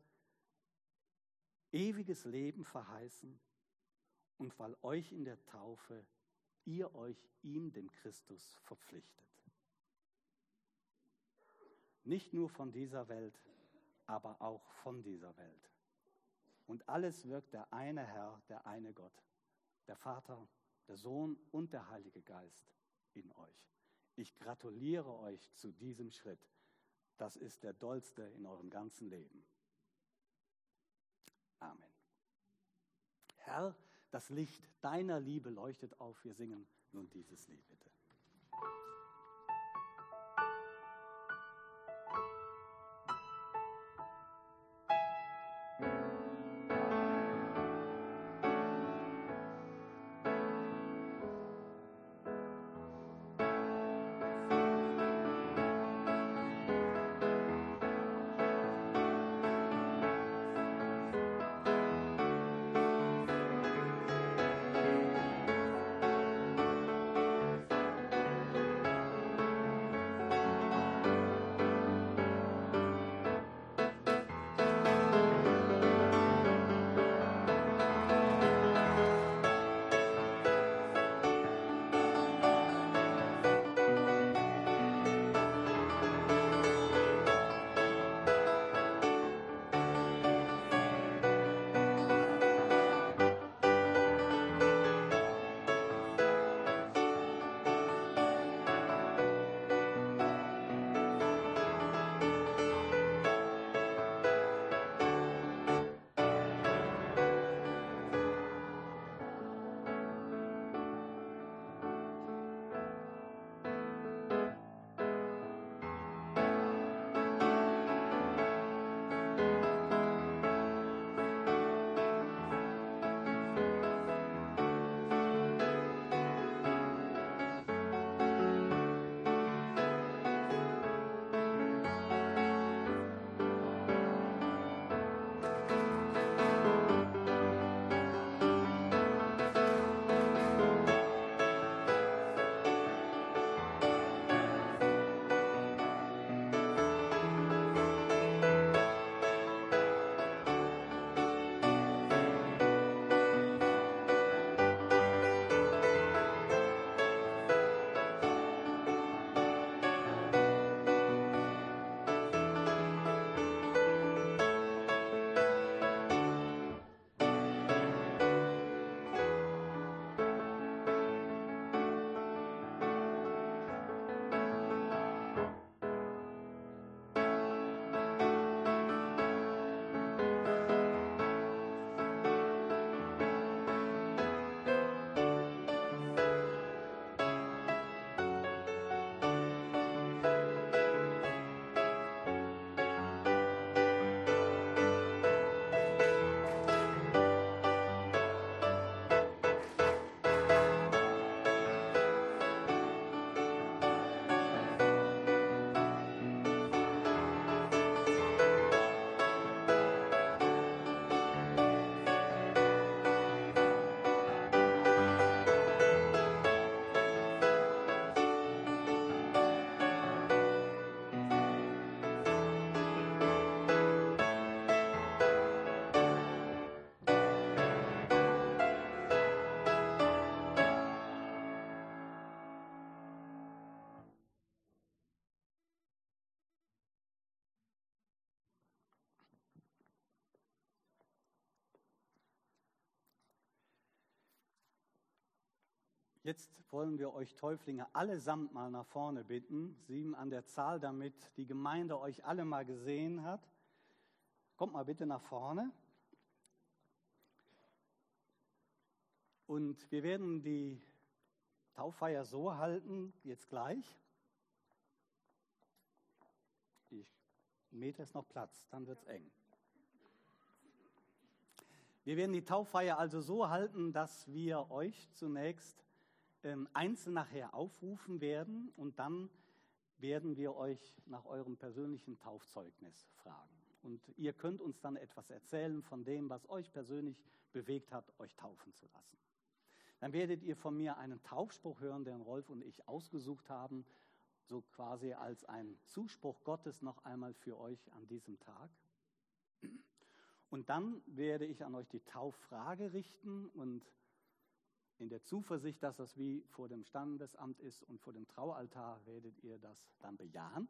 ewiges Leben verheißen und weil euch in der Taufe ihr euch ihm, dem Christus, verpflichtet. Nicht nur von dieser Welt, aber auch von dieser Welt. Und alles wirkt der eine Herr, der eine Gott, der Vater, der Sohn und der Heilige Geist in euch. Ich gratuliere euch zu diesem Schritt. Das ist der dollste in eurem ganzen Leben. Amen. Herr, das Licht deiner Liebe leuchtet auf. Wir singen nun dieses Lied, bitte. Jetzt wollen wir euch Täuflinge allesamt mal nach vorne bitten, sieben an der Zahl, damit die Gemeinde euch alle mal gesehen hat. Kommt mal bitte nach vorne. Und wir werden die Tauffeier so halten, jetzt gleich. Ich, ein Meter ist noch Platz, dann wird es eng. Wir werden die Tauffeier also so halten, dass wir euch zunächst ähm, einzeln nachher aufrufen werden und dann werden wir euch nach eurem persönlichen Taufzeugnis fragen. Und ihr könnt uns dann etwas erzählen von dem, was euch persönlich bewegt hat, euch taufen zu lassen. Dann werdet ihr von mir einen Taufspruch hören, den Rolf und ich ausgesucht haben, so quasi als ein Zuspruch Gottes noch einmal für euch an diesem Tag. Und dann werde ich an euch die Tauffrage richten und in der Zuversicht, dass das wie vor dem Standesamt ist und vor dem Traualtar, werdet ihr das dann bejahen.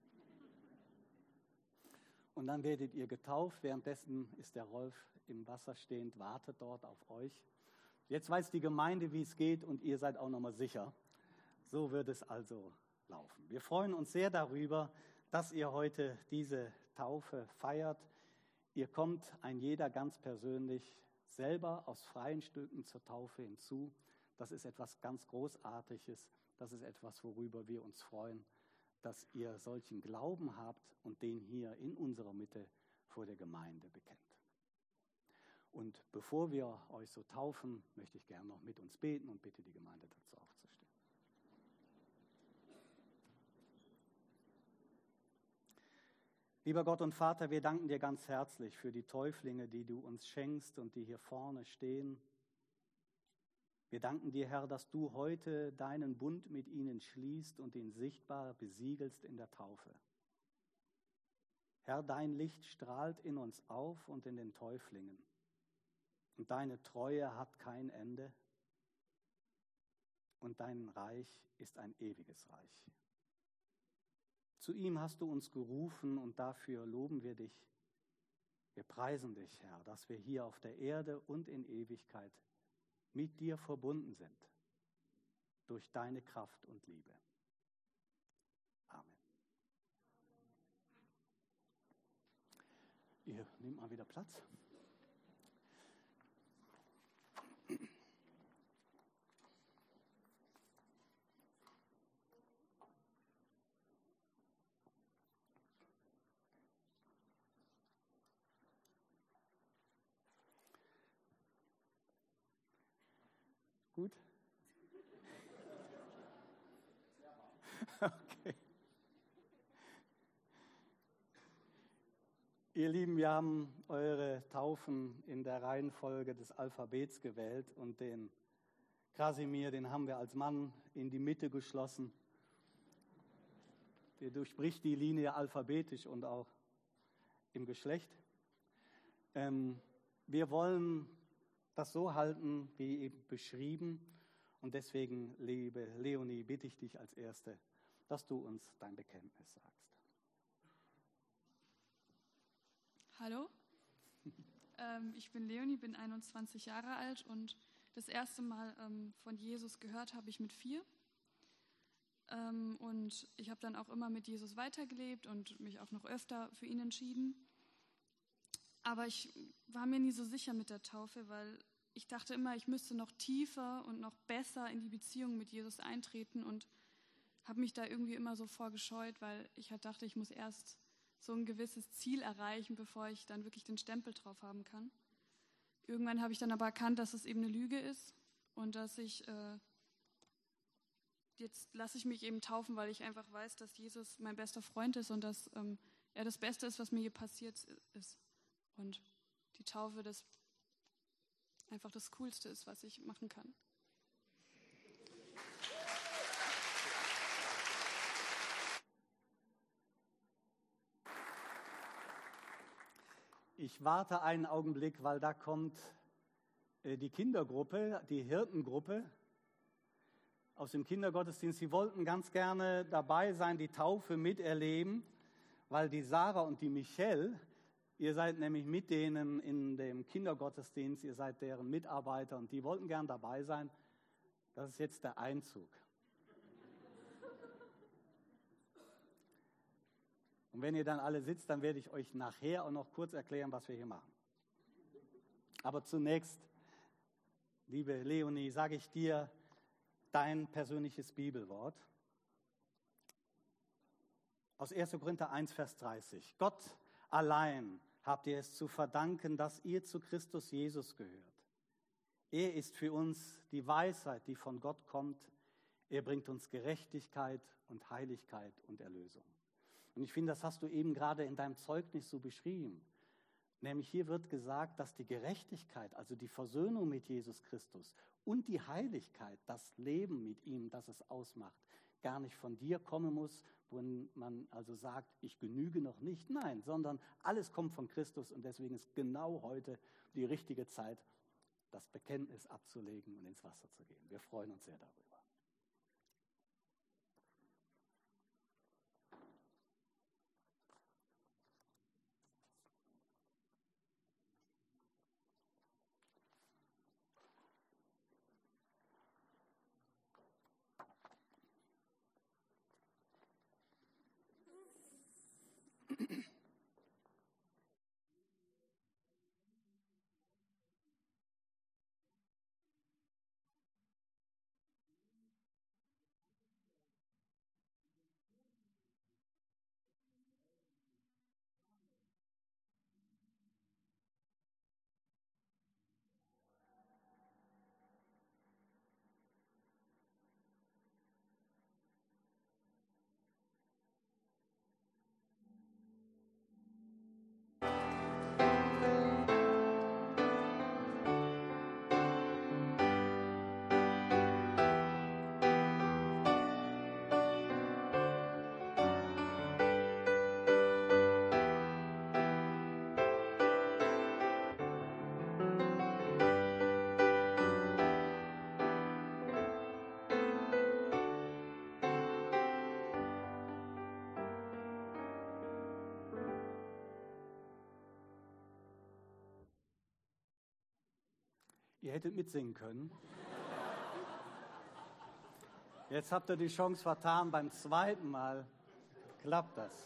Und dann werdet ihr getauft. Währenddessen ist der Rolf im Wasser stehend, wartet dort auf euch. Jetzt weiß die Gemeinde, wie es geht und ihr seid auch nochmal sicher. So wird es also laufen. Wir freuen uns sehr darüber, dass ihr heute diese Taufe feiert. Ihr kommt ein jeder ganz persönlich selber aus freien Stücken zur Taufe hinzu. Das ist etwas ganz Großartiges. Das ist etwas, worüber wir uns freuen, dass ihr solchen Glauben habt und den hier in unserer Mitte vor der Gemeinde bekennt. Und bevor wir euch so taufen, möchte ich gerne noch mit uns beten und bitte die Gemeinde dazu aufzustehen. Lieber Gott und Vater, wir danken dir ganz herzlich für die Täuflinge, die du uns schenkst und die hier vorne stehen. Wir danken dir, Herr, dass du heute deinen Bund mit ihnen schließt und ihn sichtbar besiegelst in der Taufe. Herr, dein Licht strahlt in uns auf und in den Täuflingen. Und deine Treue hat kein Ende. Und dein Reich ist ein ewiges Reich. Zu ihm hast du uns gerufen und dafür loben wir dich. Wir preisen dich, Herr, dass wir hier auf der Erde und in Ewigkeit mit dir verbunden sind. Durch deine Kraft und Liebe. Amen. Ihr nehmt mal wieder Platz. Gut? Okay. Ihr Lieben, wir haben eure Taufen in der Reihenfolge des Alphabets gewählt und den Krasimir, den haben wir als Mann in die Mitte geschlossen. Der durchbricht die Linie alphabetisch und auch im Geschlecht. Ähm, wir wollen das so halten, wie eben beschrieben. Und deswegen, liebe Leonie, bitte ich dich als Erste, dass du uns dein Bekenntnis sagst. Hallo, ähm, ich bin Leonie, bin einundzwanzig Jahre alt und das erste Mal ähm, von Jesus gehört habe ich mit vier. Ähm, und ich habe dann auch immer mit Jesus weitergelebt und mich auch noch öfter für ihn entschieden. Aber ich war mir nie so sicher mit der Taufe, weil ich dachte immer, ich müsste noch tiefer und noch besser in die Beziehung mit Jesus eintreten und habe mich da irgendwie immer so vorgescheut, weil ich halt dachte, ich muss erst so ein gewisses Ziel erreichen, bevor ich dann wirklich den Stempel drauf haben kann. Irgendwann habe ich dann aber erkannt, dass es eben eine Lüge ist und dass ich, äh, jetzt lasse ich mich eben taufen, weil ich einfach weiß, dass Jesus mein bester Freund ist und dass ähm, er das Beste ist, was mir hier passiert ist. Und die Taufe das einfach das Coolste ist, was ich machen kann. Ich warte einen Augenblick, weil da kommt äh, die Kindergruppe, die Hirtengruppe aus dem Kindergottesdienst. Sie wollten ganz gerne dabei sein, die Taufe miterleben, weil die Sarah und die Michelle, ihr seid nämlich mit denen in dem Kindergottesdienst, ihr seid deren Mitarbeiter und die wollten gern dabei sein. Das ist jetzt der Einzug. Und wenn ihr dann alle sitzt, dann werde ich euch nachher auch noch kurz erklären, was wir hier machen. Aber zunächst, liebe Leonie, sage ich dir dein persönliches Bibelwort. Aus erster Korinther eins, Vers dreißig. Gott allein habt ihr es zu verdanken, dass ihr zu Christus Jesus gehört. Er ist für uns die Weisheit, die von Gott kommt. Er bringt uns Gerechtigkeit und Heiligkeit und Erlösung. Und ich finde, das hast du eben gerade in deinem Zeugnis so beschrieben. Nämlich hier wird gesagt, dass die Gerechtigkeit, also die Versöhnung mit Jesus Christus und die Heiligkeit, das Leben mit ihm, das es ausmacht, gar nicht von dir kommen muss, wenn man also sagt, ich genüge noch nicht. Nein, sondern alles kommt von Christus und deswegen ist genau heute die richtige Zeit, das Bekenntnis abzulegen und ins Wasser zu gehen. Wir freuen uns sehr darüber. Ihr hättet mitsingen können. Jetzt habt ihr die Chance vertan, beim zweiten Mal klappt das.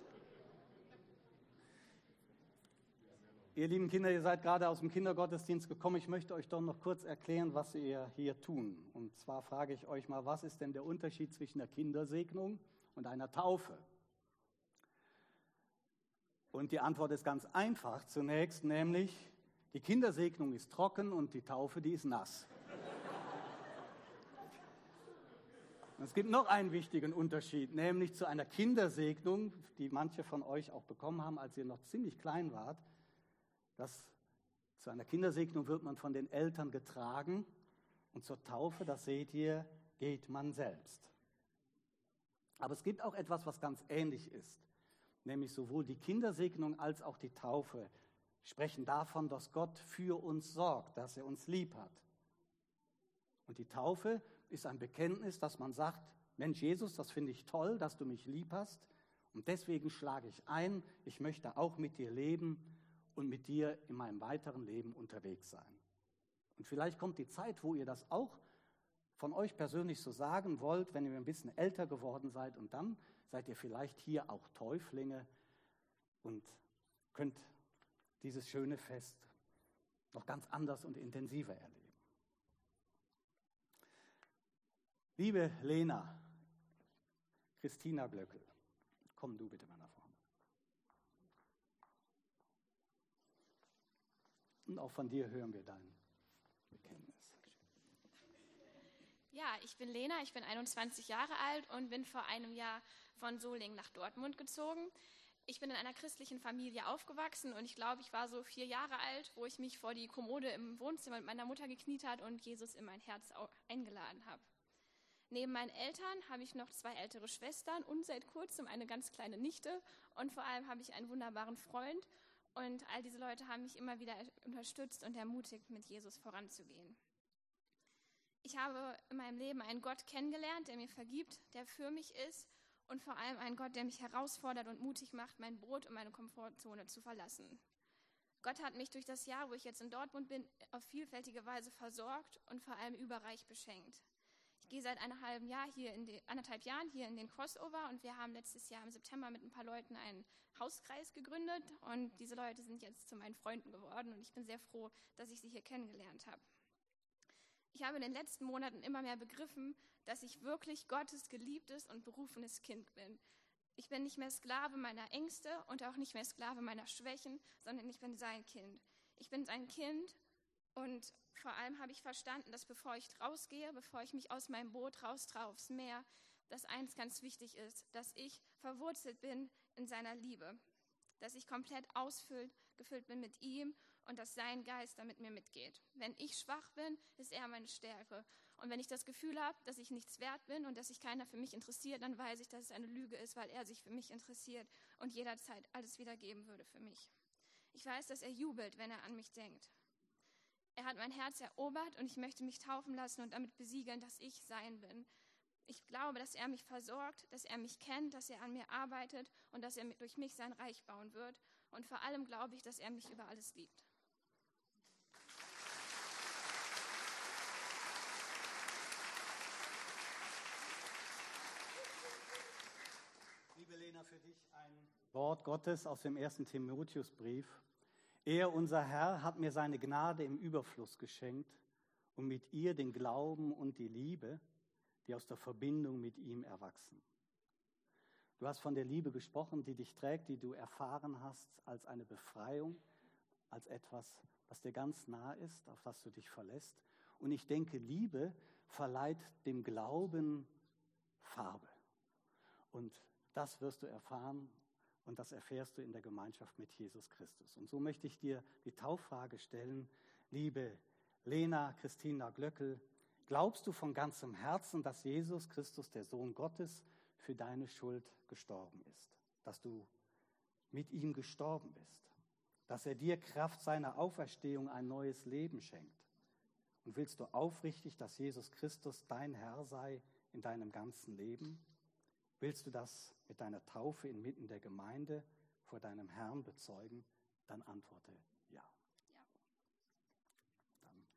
Ihr lieben Kinder, ihr seid gerade aus dem Kindergottesdienst gekommen. Ich möchte euch doch noch kurz erklären, was wir hier tun. Und zwar frage ich euch mal, was ist denn der Unterschied zwischen der Kindersegnung und einer Taufe? Und die Antwort ist ganz einfach zunächst, nämlich die Kindersegnung ist trocken und die Taufe, die ist nass. Es gibt noch einen wichtigen Unterschied, nämlich zu einer Kindersegnung, die manche von euch auch bekommen haben, als ihr noch ziemlich klein wart. Dass zu einer Kindersegnung wird man von den Eltern getragen und zur Taufe, das seht ihr, geht man selbst. Aber es gibt auch etwas, was ganz ähnlich ist, nämlich sowohl die Kindersegnung als auch die Taufe sprechen davon, dass Gott für uns sorgt, dass er uns lieb hat. Und die Taufe ist ein Bekenntnis, dass man sagt, Mensch Jesus, das finde ich toll, dass du mich lieb hast und deswegen schlage ich ein, ich möchte auch mit dir leben und mit dir in meinem weiteren Leben unterwegs sein. Und vielleicht kommt die Zeit, wo ihr das auch von euch persönlich so sagen wollt, wenn ihr ein bisschen älter geworden seid und dann seid ihr vielleicht hier auch Täuflinge und könnt dieses schöne Fest noch ganz anders und intensiver erleben. Liebe Lena, Christina Glöckel, komm du bitte mal nach vorne. Und auch von dir hören wir dein Bekenntnis. Ja, ich bin Lena, ich bin einundzwanzig Jahre alt und bin vor einem Jahr von Solingen nach Dortmund gezogen. Ich bin in einer christlichen Familie aufgewachsen und ich glaube, ich war so vier Jahre alt, wo ich mich vor die Kommode im Wohnzimmer mit meiner Mutter gekniet hat und Jesus in mein Herz eingeladen habe. Neben meinen Eltern habe ich noch zwei ältere Schwestern und seit kurzem eine ganz kleine Nichte und vor allem habe ich einen wunderbaren Freund und all diese Leute haben mich immer wieder unterstützt und ermutigt, mit Jesus voranzugehen. Ich habe in meinem Leben einen Gott kennengelernt, der mir vergibt, der für mich ist und vor allem einen Gott, der mich herausfordert und mutig macht, mein Brot und meine Komfortzone zu verlassen. Gott hat mich durch das Jahr, wo ich jetzt in Dortmund bin, auf vielfältige Weise versorgt und vor allem überreich beschenkt. Ich gehe seit einem halben Jahr hier in die, anderthalb Jahren hier in den Crossover und wir haben letztes Jahr im September mit ein paar Leuten einen Hauskreis gegründet und diese Leute sind jetzt zu meinen Freunden geworden und ich bin sehr froh, dass ich sie hier kennengelernt habe. Ich habe in den letzten Monaten immer mehr begriffen, dass ich wirklich Gottes geliebtes und berufenes Kind bin. Ich bin nicht mehr Sklave meiner Ängste und auch nicht mehr Sklave meiner Schwächen, sondern ich bin sein Kind. Ich bin sein Kind und vor allem habe ich verstanden, dass bevor ich rausgehe, bevor ich mich aus meinem Boot raustraue aufs Meer, dass eins ganz wichtig ist, dass ich verwurzelt bin in seiner Liebe, dass ich komplett ausfüllt, gefüllt bin mit ihm und dass sein Geist da mit mir mitgeht. Wenn ich schwach bin, ist er meine Stärke. Und wenn ich das Gefühl habe, dass ich nichts wert bin und dass sich keiner für mich interessiert, dann weiß ich, dass es eine Lüge ist, weil er sich für mich interessiert und jederzeit alles wieder geben würde für mich. Ich weiß, dass er jubelt, wenn er an mich denkt. Er hat mein Herz erobert und ich möchte mich taufen lassen und damit besiegeln, dass ich sein bin. Ich glaube, dass er mich versorgt, dass er mich kennt, dass er an mir arbeitet und dass er durch mich sein Reich bauen wird. Und vor allem glaube ich, dass er mich über alles liebt. Liebe Lena, für dich ein Wort Gottes aus dem ersten Timotheusbrief. Er, unser Herr, hat mir seine Gnade im Überfluss geschenkt und mit ihr den Glauben und die Liebe, die aus der Verbindung mit ihm erwachsen. Du hast von der Liebe gesprochen, die dich trägt, die du erfahren hast als eine Befreiung, als etwas, was dir ganz nah ist, auf das du dich verlässt. Und ich denke, Liebe verleiht dem Glauben Farbe. Und das wirst du erfahren und das erfährst du in der Gemeinschaft mit Jesus Christus. Und so möchte ich dir die Tauffrage stellen, liebe Lena Christina Glöckel, glaubst du von ganzem Herzen, dass Jesus Christus, der Sohn Gottes, für deine Schuld gestorben ist? Dass du mit ihm gestorben bist? Dass er dir Kraft seiner Auferstehung ein neues Leben schenkt? Und willst du aufrichtig, dass Jesus Christus dein Herr sei in deinem ganzen Leben? Willst du das mit deiner Taufe inmitten der Gemeinde vor deinem Herrn bezeugen? Dann antworte ja. Ja. Dann.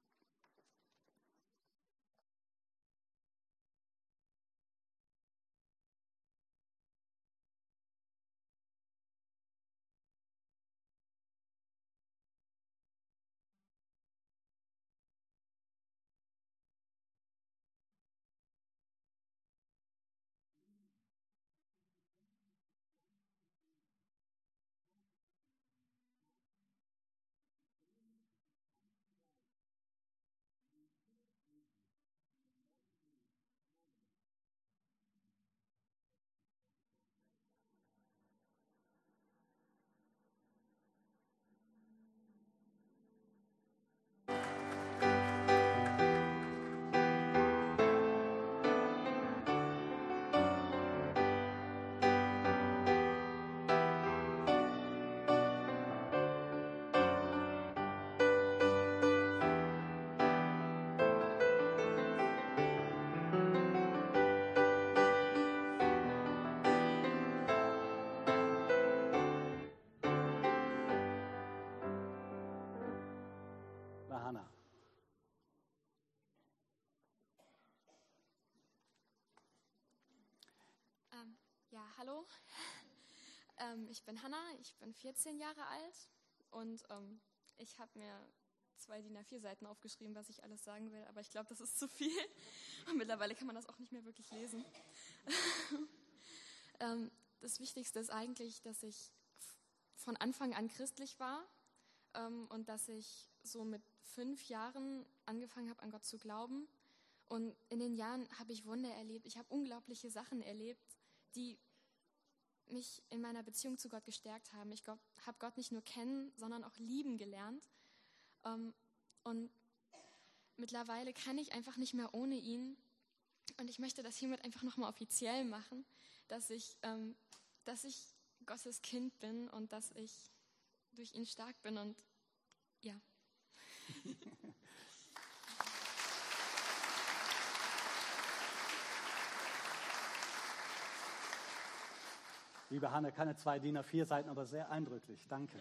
Hanna. Ähm, ja, hallo. Ähm, ich bin Hanna, ich bin vierzehn Jahre alt und ähm, ich habe mir zwei D I N A vier Seiten aufgeschrieben, was ich alles sagen will, aber ich glaube, das ist zu viel und mittlerweile kann man das auch nicht mehr wirklich lesen. ähm, das Wichtigste ist eigentlich, dass ich von Anfang an christlich war ähm, und dass ich so mit fünf Jahren angefangen habe, an Gott zu glauben. Und in den Jahren habe ich Wunder erlebt. Ich habe unglaubliche Sachen erlebt, die mich in meiner Beziehung zu Gott gestärkt haben. Ich habe Gott nicht nur kennen, sondern auch lieben gelernt. Ähm, und mittlerweile kann ich einfach nicht mehr ohne ihn. Und ich möchte das hiermit einfach nochmal offiziell machen, dass ich, ähm, dass ich Gottes Kind bin und dass ich durch ihn stark bin. Und ja. Liebe Hanne, keine zwei D I N A vier Seiten, aber sehr eindrücklich. Danke.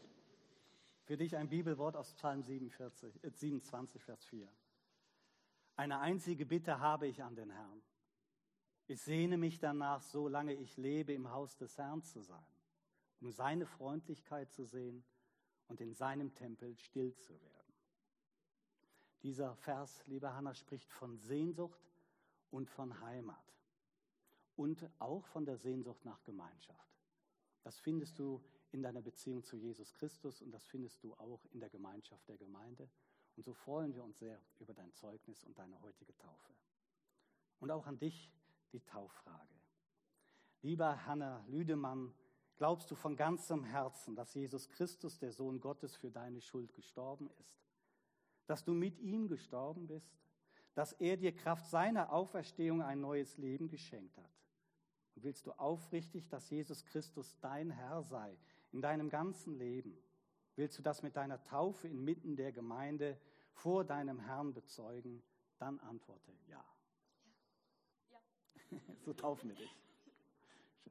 Für dich ein Bibelwort aus Psalm siebenundvierzig, äh, siebenundzwanzig, Vers vier. Eine einzige Bitte habe ich an den Herrn. Ich sehne mich danach, solange ich lebe, im Haus des Herrn zu sein, um seine Freundlichkeit zu sehen und in seinem Tempel still zu werden. Dieser Vers, liebe Hannah, spricht von Sehnsucht und von Heimat und auch von der Sehnsucht nach Gemeinschaft. Das findest du in deiner Beziehung zu Jesus Christus und das findest du auch in der Gemeinschaft der Gemeinde. Und so freuen wir uns sehr über dein Zeugnis und deine heutige Taufe. Und auch an dich die Tauffrage. Lieber Hannah Lüdemann, glaubst du von ganzem Herzen, dass Jesus Christus, der Sohn Gottes, für deine Schuld gestorben ist? Dass du mit ihm gestorben bist? Dass er dir Kraft seiner Auferstehung ein neues Leben geschenkt hat? Und willst du aufrichtig, dass Jesus Christus dein Herr sei in deinem ganzen Leben? Willst du das mit deiner Taufe inmitten der Gemeinde vor deinem Herrn bezeugen? Dann antworte ja. Ja. Ja. So taufen wir dich. Schön.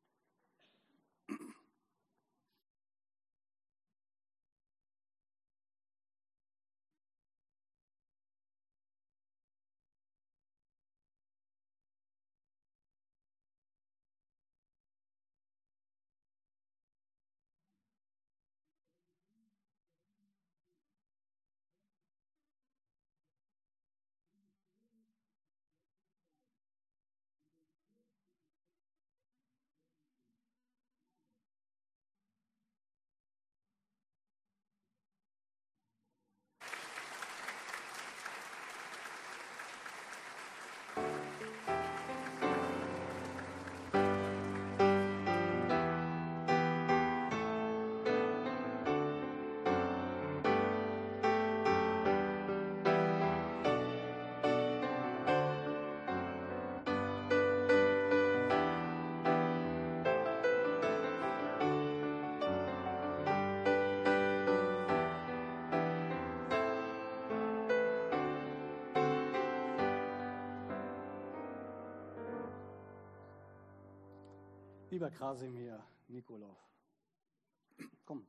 Lieber Krasimir Nikolov, komm.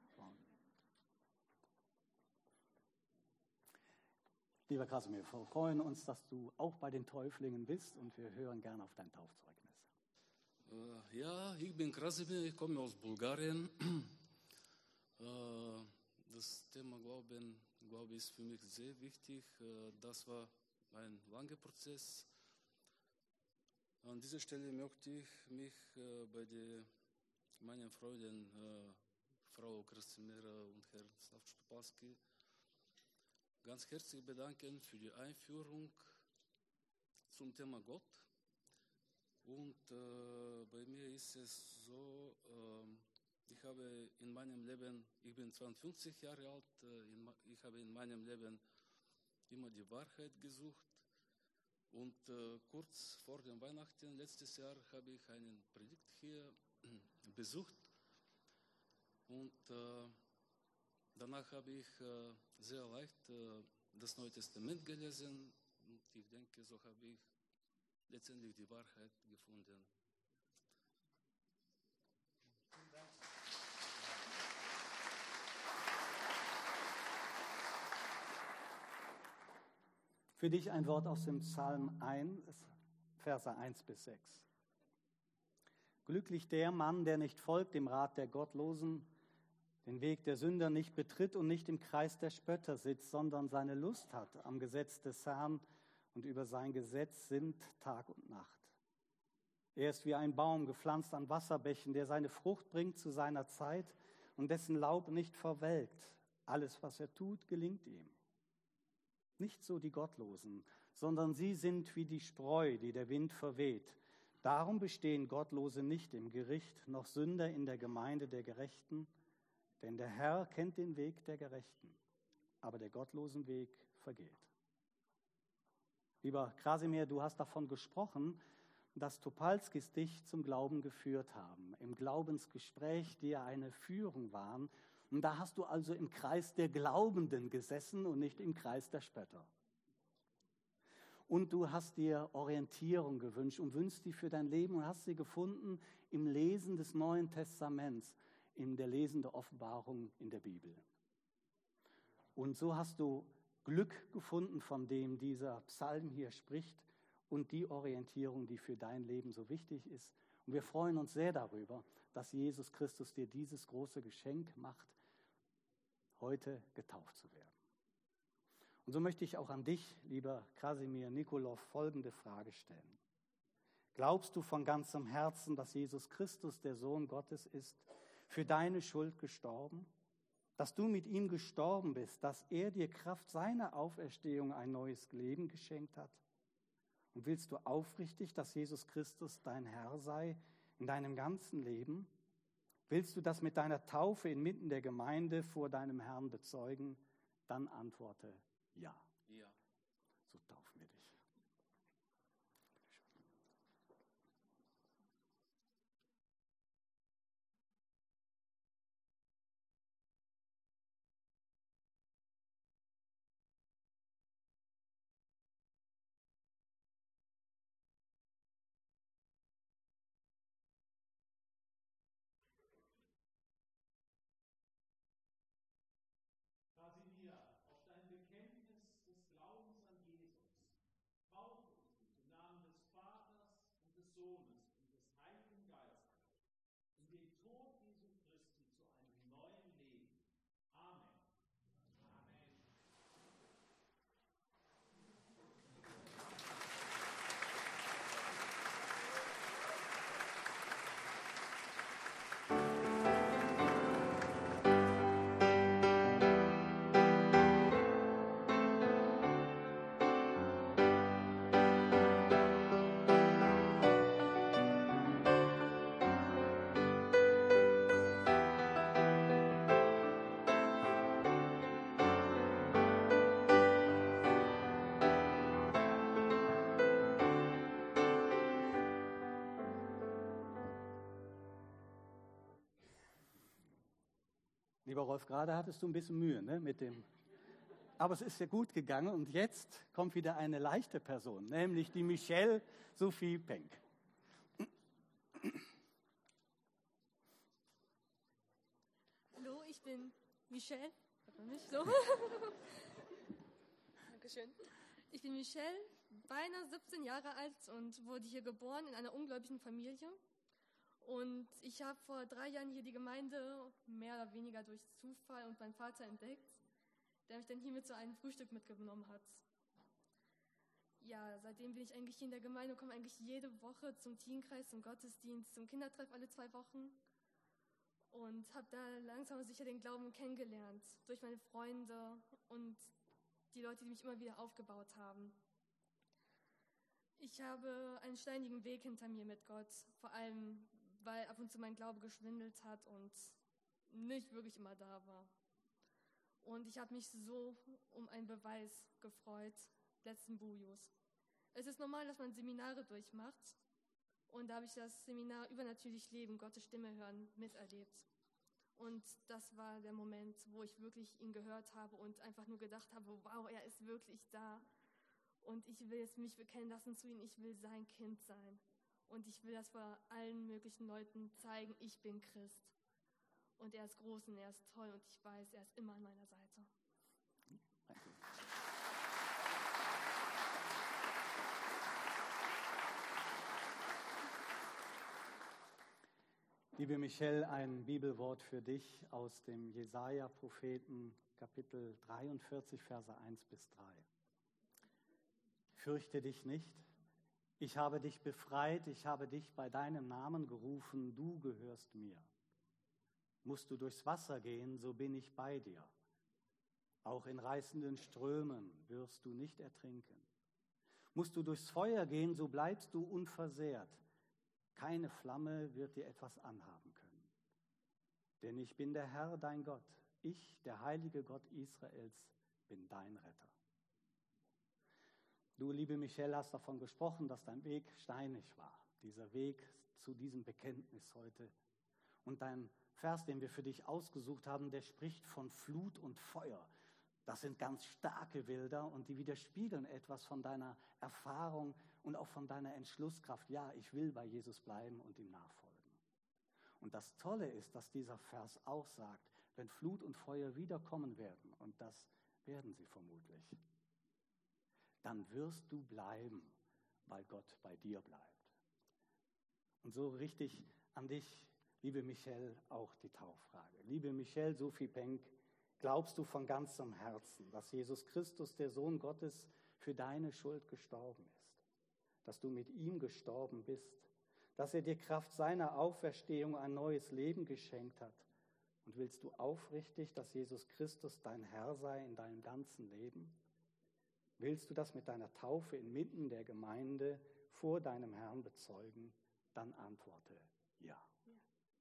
Lieber Krasimir, wir freuen uns, dass du auch bei den Täuflingen bist und wir hören gerne auf dein Taufzeugnis. Äh, ja, ich bin Krasimir, ich komme aus Bulgarien. Äh, das Thema Glauben, Glaube ist für mich sehr wichtig. Äh, das war ein langer Prozess. An dieser Stelle möchte ich mich äh, bei der, meinen Freunden äh, Frau Krasimira und Herrn Stopalski ganz herzlich bedanken für die Einführung zum Thema Gott. Und äh, bei mir ist es so, äh, ich habe in meinem Leben, ich bin zweiundfünfzig Jahre alt, äh, in, ich habe in meinem Leben immer die Wahrheit gesucht. Und äh, kurz vor den Weihnachten letztes Jahr habe ich einen Predigt hier besucht und äh, danach habe ich äh, sehr leicht äh, das Neue Testament gelesen und ich denke, so habe ich letztendlich die Wahrheit gefunden. Für dich ein Wort aus dem Psalm eins, Verse eins bis sechs. Glücklich der Mann, der nicht folgt dem Rat der Gottlosen, den Weg der Sünder nicht betritt und nicht im Kreis der Spötter sitzt, sondern seine Lust hat am Gesetz des Herrn und über sein Gesetz sinnt Tag und Nacht. Er ist wie ein Baum gepflanzt an Wasserbächen, der seine Frucht bringt zu seiner Zeit und dessen Laub nicht verwelkt. Alles, was er tut, gelingt ihm. Nicht so die Gottlosen, sondern sie sind wie die Spreu, die der Wind verweht. Darum bestehen Gottlose nicht im Gericht, noch Sünder in der Gemeinde der Gerechten. Denn der Herr kennt den Weg der Gerechten, aber der gottlosen Weg vergeht. Lieber Krasimir, du hast davon gesprochen, dass Topalskis dich zum Glauben geführt haben, im Glaubensgespräch, die ja eine Führung waren. Und da hast du also im Kreis der Glaubenden gesessen und nicht im Kreis der Spötter. Und du hast dir Orientierung gewünscht und wünschst die für dein Leben und hast sie gefunden im Lesen des Neuen Testaments, in der Lesen der Offenbarung in der Bibel. Und so hast du Glück gefunden, von dem dieser Psalm hier spricht und die Orientierung, die für dein Leben so wichtig ist. Und wir freuen uns sehr darüber, dass Jesus Christus dir dieses große Geschenk macht, heute getauft zu werden. Und so möchte ich auch an dich, lieber Krasimir Nikolov, folgende Frage stellen. Glaubst du von ganzem Herzen, dass Jesus Christus der Sohn Gottes ist, für deine Schuld gestorben? Dass du mit ihm gestorben bist, dass er dir Kraft seiner Auferstehung ein neues Leben geschenkt hat? Und willst du aufrichtig, dass Jesus Christus dein Herr sei in deinem ganzen Leben? Willst du das mit deiner Taufe inmitten der Gemeinde vor deinem Herrn bezeugen? Dann antworte ja. Ja. So taufen wir dich. Krasimir, auf dein Bekenntnis des Glaubens an Jesus taufe ich dich im Namen des Vaters und des Sohnes und des Heiligen Geistes in den Tod Jesu Christi zu einem neuen Leben. Amen. Amen. Lieber Rolf, gerade hattest du ein bisschen Mühe, ne, mit dem. Aber es ist ja gut gegangen und jetzt kommt wieder eine leichte Person, nämlich die Michelle Sophie Penck. Hallo, ich bin Michelle. Hört man mich so? Dankeschön. Ich bin Michelle, beinahe siebzehn Jahre alt und wurde hier geboren in einer ungläubigen Familie. Und ich habe vor drei Jahren hier die Gemeinde mehr oder weniger durch Zufall und meinen Vater entdeckt, der mich dann hier mit zu einem Frühstück mitgenommen hat. Ja, seitdem bin ich eigentlich hier in der Gemeinde und komme eigentlich jede Woche zum Teamkreis, zum Gottesdienst, zum Kindertreff alle zwei Wochen und habe da langsam aber sicher den Glauben kennengelernt durch meine Freunde und die Leute, die mich immer wieder aufgebaut haben. Ich habe einen steinigen Weg hinter mir mit Gott, vor allem weil ab und zu mein Glaube geschwindelt hat und nicht wirklich immer da war. Und ich habe mich so um einen Beweis gefreut, letzten Bujus. Es ist normal, dass man Seminare durchmacht und da habe ich das Seminar Übernatürlich Leben, Gottes Stimme hören, miterlebt. Und das war der Moment, wo ich wirklich ihn gehört habe und einfach nur gedacht habe, wow, er ist wirklich da. Und ich will jetzt mich bekennen lassen zu ihm, ich will sein Kind sein. Und ich will das vor allen möglichen Leuten zeigen, ich bin Christ. Und er ist groß und er ist toll und ich weiß, er ist immer an meiner Seite. Danke. Liebe Michelle, ein Bibelwort für dich aus dem Jesaja-Propheten, Kapitel dreiundvierzig, Verse eins bis drei. Fürchte dich nicht, ich habe dich befreit, ich habe dich bei deinem Namen gerufen, du gehörst mir. Musst du durchs Wasser gehen, so bin ich bei dir. Auch in reißenden Strömen wirst du nicht ertrinken. Musst du durchs Feuer gehen, so bleibst du unversehrt. Keine Flamme wird dir etwas anhaben können. Denn ich bin der Herr, dein Gott. Ich, der heilige Gott Israels, bin dein Retter. Du, liebe Michelle, hast davon gesprochen, dass dein Weg steinig war. Dieser Weg zu diesem Bekenntnis heute. Und dein Vers, den wir für dich ausgesucht haben, der spricht von Flut und Feuer. Das sind ganz starke Bilder und die widerspiegeln etwas von deiner Erfahrung und auch von deiner Entschlusskraft. Ja, ich will bei Jesus bleiben und ihm nachfolgen. Und das Tolle ist, dass dieser Vers auch sagt, wenn Flut und Feuer wiederkommen werden und das werden sie vermutlich. Dann wirst du bleiben, weil Gott bei dir bleibt. Und so richtig an dich, liebe Michelle, auch die Tauffrage. Liebe Michelle Sophie Penck, glaubst du von ganzem Herzen, dass Jesus Christus, der Sohn Gottes, für deine Schuld gestorben ist? Dass du mit ihm gestorben bist? Dass er dir Kraft seiner Auferstehung ein neues Leben geschenkt hat? Und willst du aufrichtig, dass Jesus Christus dein Herr sei in deinem ganzen Leben? Willst du das mit deiner Taufe inmitten der Gemeinde vor deinem Herrn bezeugen? Dann antworte ja. Ja.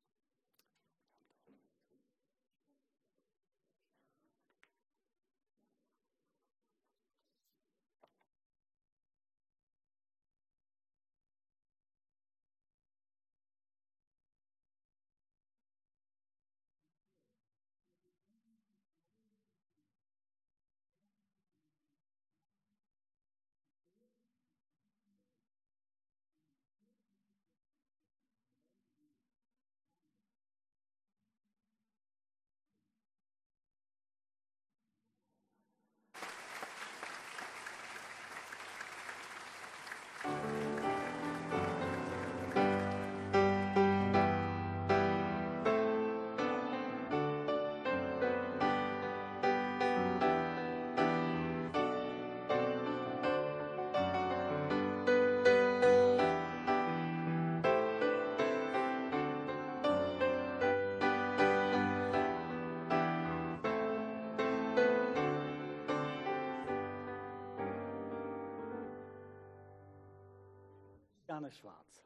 Gerne Schwarz.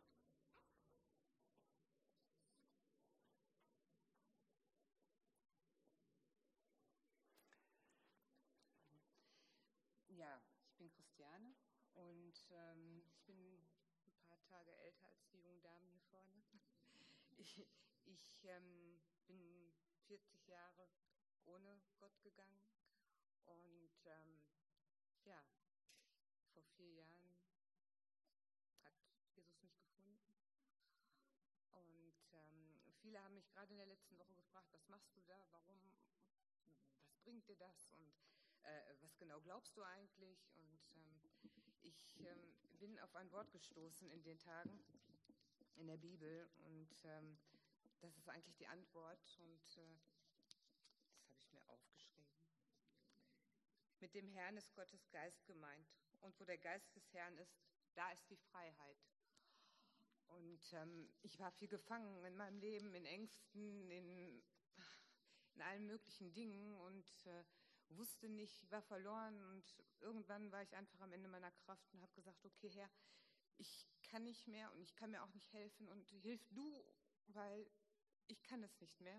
Ja, ich bin Christiane und ähm, ich bin ein paar Tage älter als die jungen Damen hier vorne. Ich, ich ähm, bin vierzig Jahre ohne Gott gegangen und ähm, ja, vor vier Jahren hat Jesus mich gefunden. Und ähm, viele haben mich gerade in der letzten Woche gefragt, was machst du da, warum, was bringt dir das und äh, was genau glaubst du eigentlich? Und ähm, ich ähm, bin auf ein Wort gestoßen in den Tagen in der Bibel und ähm, das ist eigentlich die Antwort und äh, das habe ich mir aufgeschrieben. Mit dem Herrn ist Gottes Geist gemeint und wo der Geist des Herrn ist, da ist die Freiheit. Und ähm, ich war viel gefangen in meinem Leben, in Ängsten, in, in allen möglichen Dingen und äh, wusste nicht, war verloren. Und irgendwann war ich einfach am Ende meiner Kraft und habe gesagt, okay Herr, ich kann nicht mehr und ich kann mir auch nicht helfen und hilf du, weil ich kann es nicht mehr.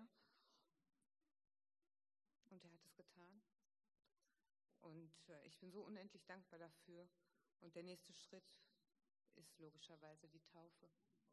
Und er hat es getan. Und äh, ich bin so unendlich dankbar dafür. Und der nächste Schritt ist logischerweise die Taufe.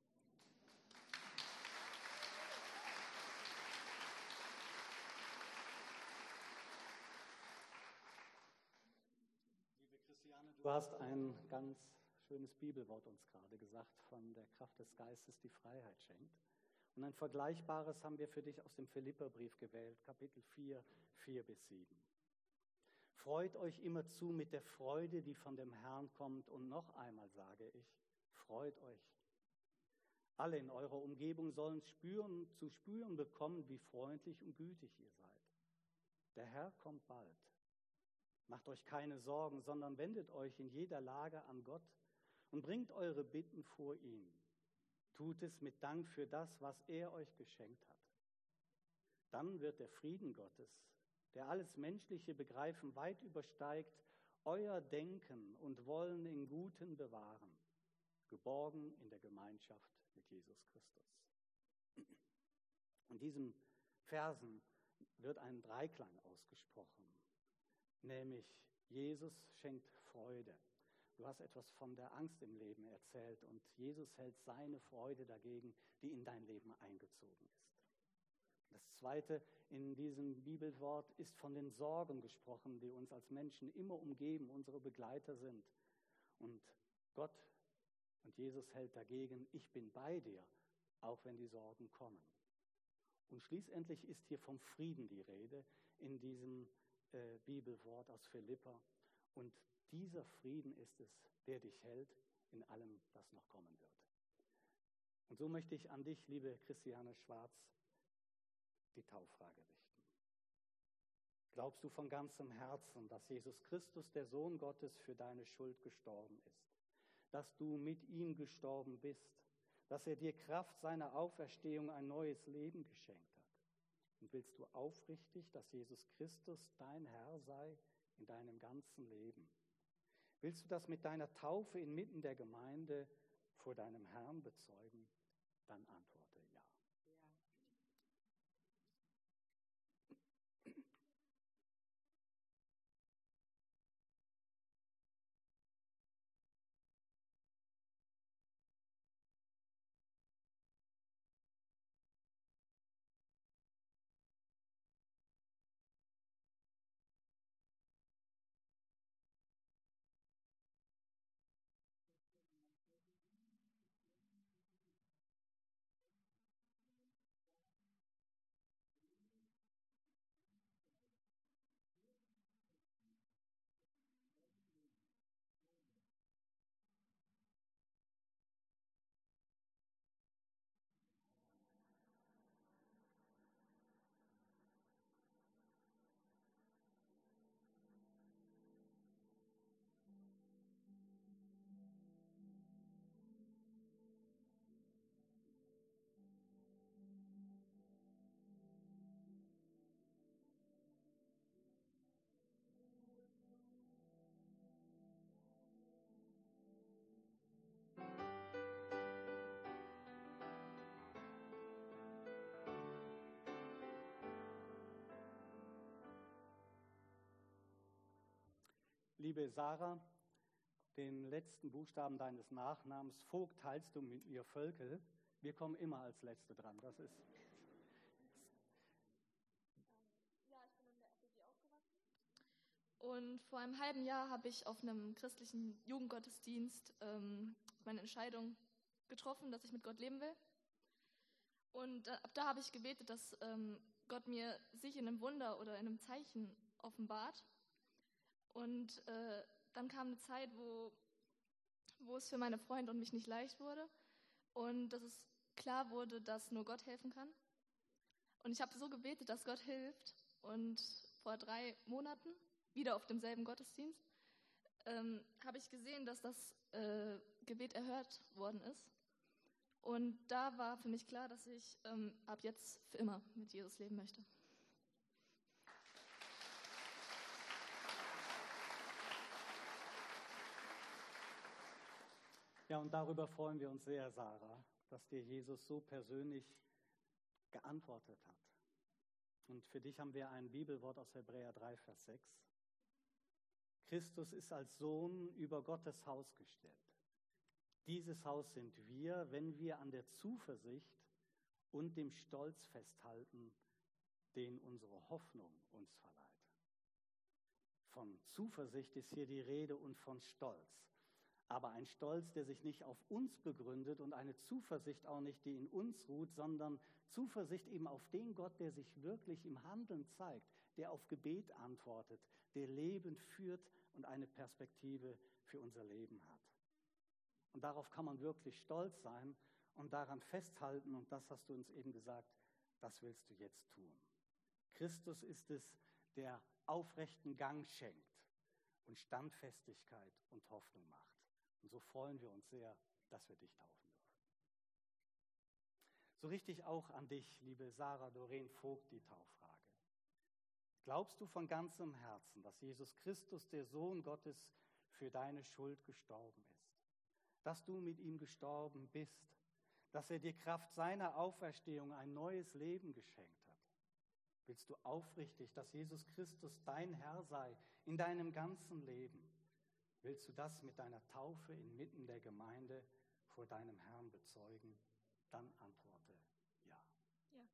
Liebe Christiane, du hast ein ganz schönes Bibelwort uns gerade gesagt, von der Kraft des Geistes, die Freiheit schenkt. Und ein vergleichbares haben wir für dich aus dem Philipperbrief gewählt, Kapitel vier, vier bis sieben. Freut euch immerzu mit der Freude, die von dem Herrn kommt. Und noch einmal sage ich, freut euch. Alle in eurer Umgebung sollen spüren, zu spüren bekommen, wie freundlich und gütig ihr seid. Der Herr kommt bald. Macht euch keine Sorgen, sondern wendet euch in jeder Lage an Gott und bringt eure Bitten vor ihn. Tut es mit Dank für das, was er euch geschenkt hat. Dann wird der Frieden Gottes, der alles menschliche Begreifen weit übersteigt, euer Denken und Wollen in Guten bewahren, geborgen in der Gemeinschaft mit Jesus Christus. In diesen Versen wird ein Dreiklang ausgesprochen, nämlich Jesus schenkt Freude. Du hast etwas von der Angst im Leben erzählt und Jesus hält seine Freude dagegen, die in dein Leben eingezogen ist. Das Zweite in diesem Bibelwort ist von den Sorgen gesprochen, die uns als Menschen immer umgeben, unsere Begleiter sind. Und Gott und Jesus hält dagegen, ich bin bei dir, auch wenn die Sorgen kommen. Und schließlich ist hier vom Frieden die Rede in diesem äh, Bibelwort aus Philipper. Und dieser Frieden ist es, der dich hält in allem, das noch kommen wird. Und so möchte ich an dich, liebe Christiane Schwarz, die Tauffrage richten. Glaubst du von ganzem Herzen, dass Jesus Christus, der Sohn Gottes, für deine Schuld gestorben ist? Dass du mit ihm gestorben bist? Dass er dir Kraft seiner Auferstehung ein neues Leben geschenkt hat? Und willst du aufrichtig, dass Jesus Christus dein Herr sei in deinem ganzen Leben? Willst du das mit deiner Taufe inmitten der Gemeinde vor deinem Herrn bezeugen? Dann antworte ja. Liebe Sarah, den letzten Buchstaben deines Nachnamens Vogt teilst du mit mir Völkel. Wir kommen immer als Letzte dran. Das ist. Ja, ich bin in der F E G aufgewachsen. Und vor einem halben Jahr habe ich auf einem christlichen Jugendgottesdienst ähm, meine Entscheidung getroffen, dass ich mit Gott leben will. Und äh, ab da habe ich gebetet, dass ähm, Gott mir sich in einem Wunder oder in einem Zeichen offenbart. Und äh, dann kam eine Zeit, wo, wo es für meine Freunde und mich nicht leicht wurde und dass es klar wurde, dass nur Gott helfen kann. Und ich habe so gebetet, dass Gott hilft. Und vor drei Monaten, wieder auf demselben Gottesdienst, ähm, habe ich gesehen, dass das äh, Gebet erhört worden ist. Und da war für mich klar, dass ich ähm, ab jetzt für immer mit Jesus leben möchte. Ja, und darüber freuen wir uns sehr, Sarah, dass dir Jesus so persönlich geantwortet hat. Und für dich haben wir ein Bibelwort aus Hebräer drei, Vers sechs. Christus ist als Sohn über Gottes Haus gestellt. Dieses Haus sind wir, wenn wir an der Zuversicht und dem Stolz festhalten, den unsere Hoffnung uns verleiht. Von Zuversicht ist hier die Rede und von Stolz. Aber ein Stolz, der sich nicht auf uns begründet und eine Zuversicht auch nicht, die in uns ruht, sondern Zuversicht eben auf den Gott, der sich wirklich im Handeln zeigt, der auf Gebet antwortet, der Leben führt und eine Perspektive für unser Leben hat. Und darauf kann man wirklich stolz sein und daran festhalten, und das hast du uns eben gesagt, das willst du jetzt tun. Christus ist es, der aufrechten Gang schenkt und Standfestigkeit und Hoffnung macht. Und so freuen wir uns sehr, dass wir dich taufen dürfen. So richte ich auch an dich, liebe Sarah Doreen Vogt, die Tauffrage. Glaubst du von ganzem Herzen, dass Jesus Christus, der Sohn Gottes, für deine Schuld gestorben ist? Dass du mit ihm gestorben bist? Dass er dir Kraft seiner Auferstehung ein neues Leben geschenkt hat? Willst du aufrichtig, dass Jesus Christus dein Herr sei in deinem ganzen Leben? Willst du das mit deiner Taufe inmitten der Gemeinde vor deinem Herrn bezeugen? Dann antworte ja. Ja.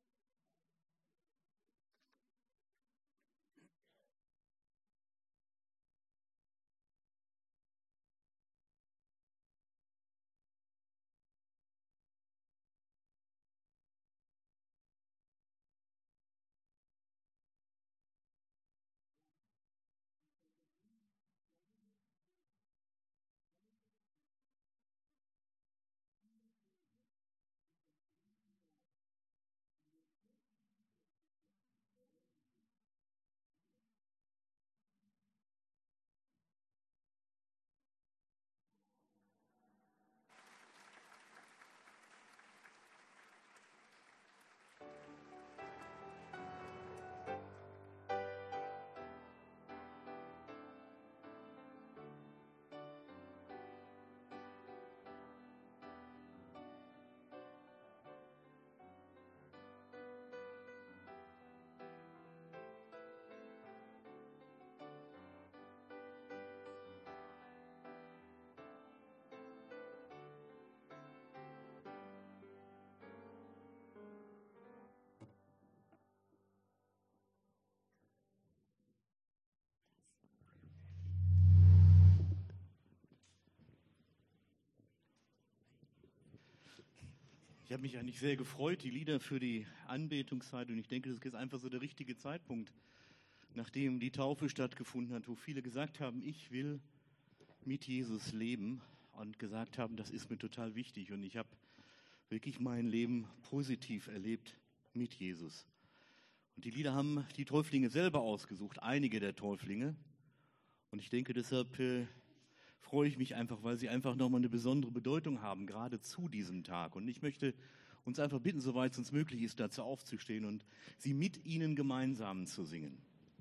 Ich habe mich eigentlich sehr gefreut, die Lieder für die Anbetungszeit, und ich denke, das ist jetzt einfach so der richtige Zeitpunkt, nachdem die Taufe stattgefunden hat, wo viele gesagt haben, ich will mit Jesus leben, und gesagt haben, das ist mir total wichtig, und ich habe wirklich mein Leben positiv erlebt mit Jesus. Und die Lieder haben die Täuflinge selber ausgesucht, einige der Täuflinge, und ich denke, deshalb äh, freue ich mich einfach, weil sie einfach nochmal eine besondere Bedeutung haben, gerade zu diesem Tag. Und ich möchte uns einfach bitten, soweit es uns möglich ist, dazu aufzustehen und sie mit ihnen gemeinsam zu singen.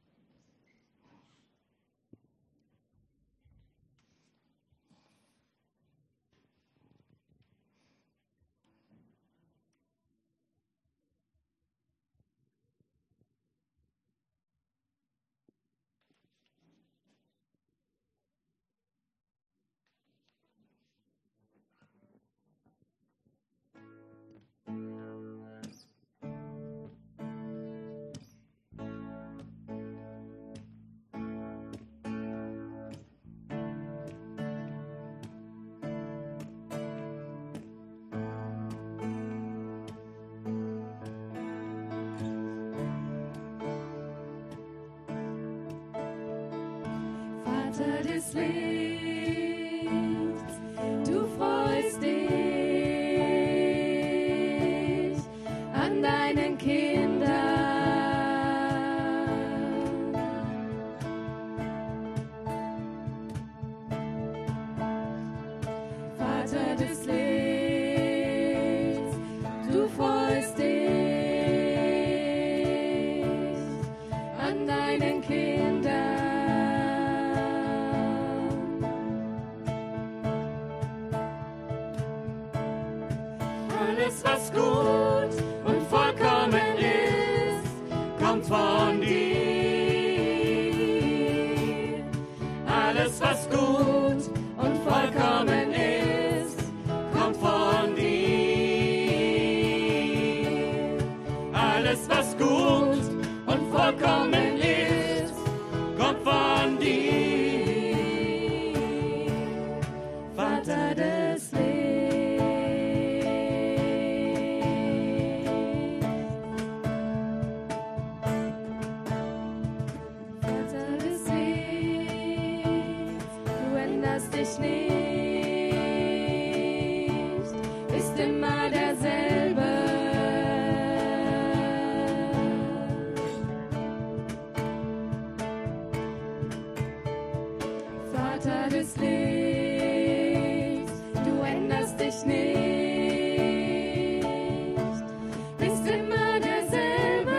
Vater des Lichts, du freust dich an deinen Kindern. Vater des Lichts, du freust dich an deinen Kindern. Alles, was gut und vollkommen ist, kommt von dir. Alles, was gut und vollkommen ist, kommt von dir. Alles, was gut und vollkommen ist, kommt von dir. Vater des Lebens. Dich nicht, bist immer derselbe. Vater des Lichts, du änderst dich nicht, bist immer derselbe.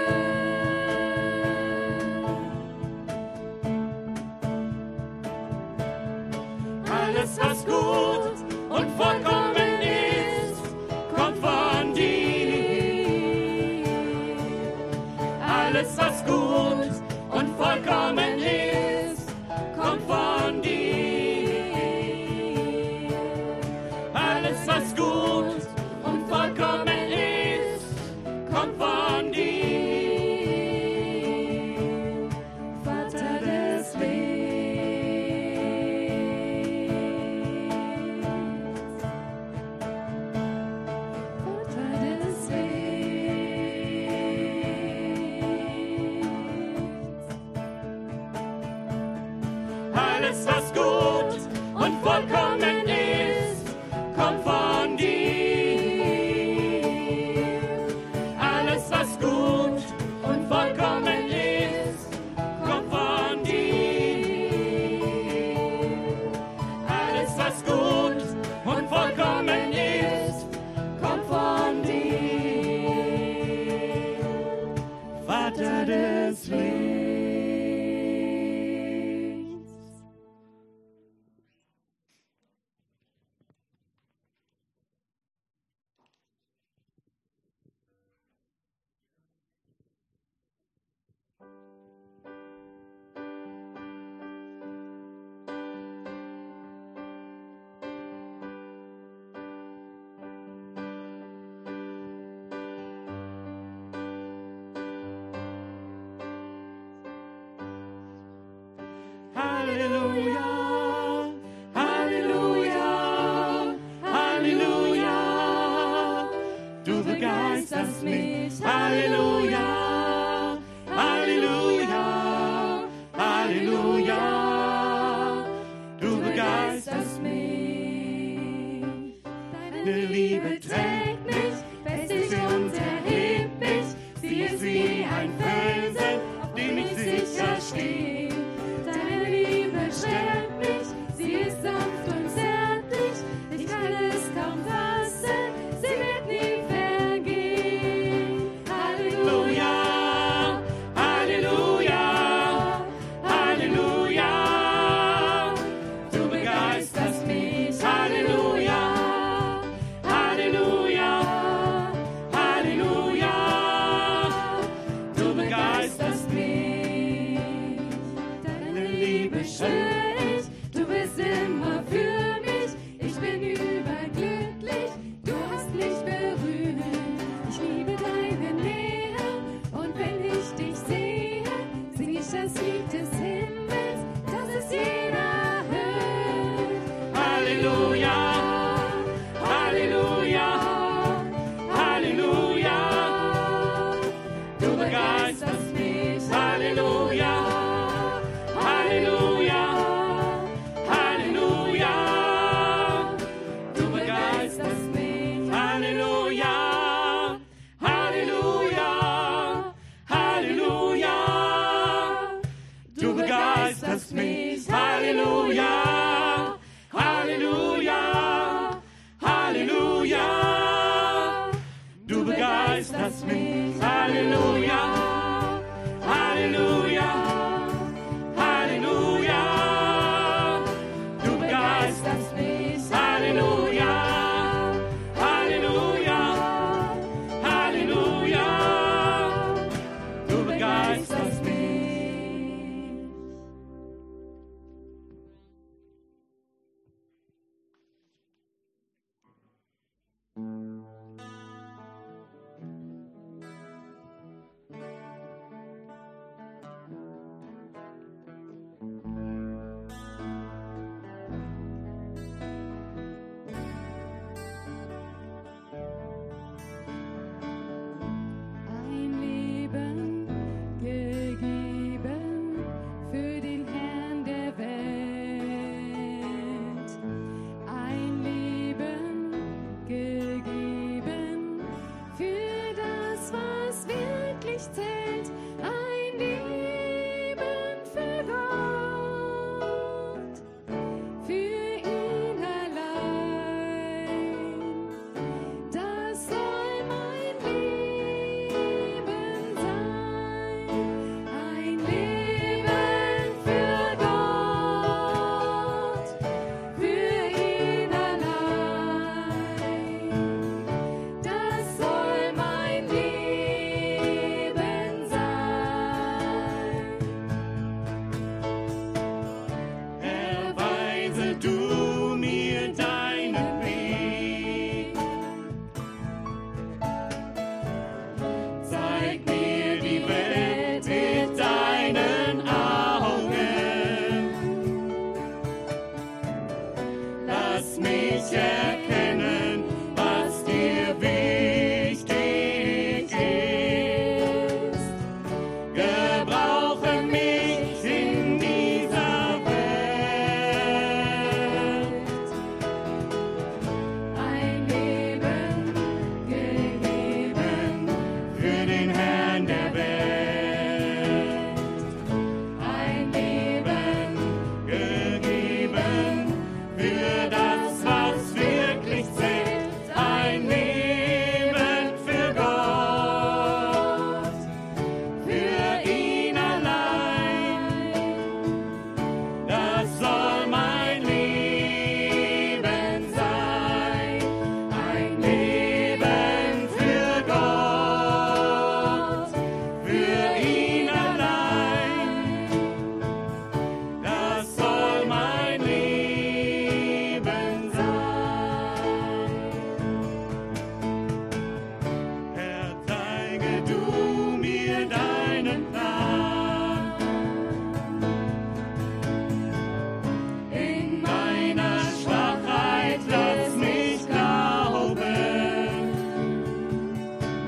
Alles, was gut und vollkommen ist, kommt von dir. Alles, was gut und vollkommen ist, kommt von dir. Alles, was gut und vollkommen ist, kommt von dir. Vater des Lebens. Alles, was gut und vollkommen ist, kommt von dir. Alles, was gut und vollkommen ist, kommt von dir. Alles, was gut und vollkommen ist, kommt von dir. Vater des Lebens. begeisterst mich. Halleluja, Halleluja, Halleluja. Du begeisterst mich. Deine Liebe trägt mich, festigt und erhebt mich. Sie ist wie ein Felsen, auf dem ich sicher stehe. Deine Liebe stärkt mich, sie ist sanft und zärtlich. Ich kann es kaum fassen, sie wird nie vergehen. Halleluja, Halleluja, Halleluja. Du begeisterst mich. Halleluja, Halleluja, Halleluja. Du begeisterst mich. Deine Liebe schön ich, du bist immer für mich. Ich bin überglücklich, du hast mich berührt. Ich liebe deine Nähe und wenn ich dich sehe, sing ich das Lied des Himmels, das es jeder hört. Halleluja, Halleluja, Halleluja. Du begeisterst mich. Halleluja, Halleluja, Halleluja. Du begeisterst mich. Halleluja, Halleluja, Halleluja. Du begeisterst mich. Halleluja, Halleluja, Halleluja. Du begeisterst mich. Halleluja, Halleluja, Halleluja. Du begeisterst mich. Halleluja, Halleluja, Halleluja. Du begeisterst mich. Ein Leben gegeben für den Herrn der Welt. Ein Leben gegeben für das, was wirklich zählt. Ein Leben für Gott, für ihn allein. Das soll mein Leben sein. Ein Leben für Gott, für ihn allein. Das soll mein Leben sein. Erweise du mir deinen Weg. Zeig mir die Welt mit deinen Augen. Lass mich erkennen, was dir wichtig ist. Gebrauche mich in dieser Welt. Ein Leben gegeben für den Herrn der Welt. Ein Leben gegeben für das, was wirklich zählt. Ein Leben für Gott, für ihn allein. Das soll mein Leben sein. Ein Leben für Gott, für ihn allein. Das soll mein Leben sein. Herr, zeige du mir deinen Plan. In meiner Schwachheit lass mich glauben.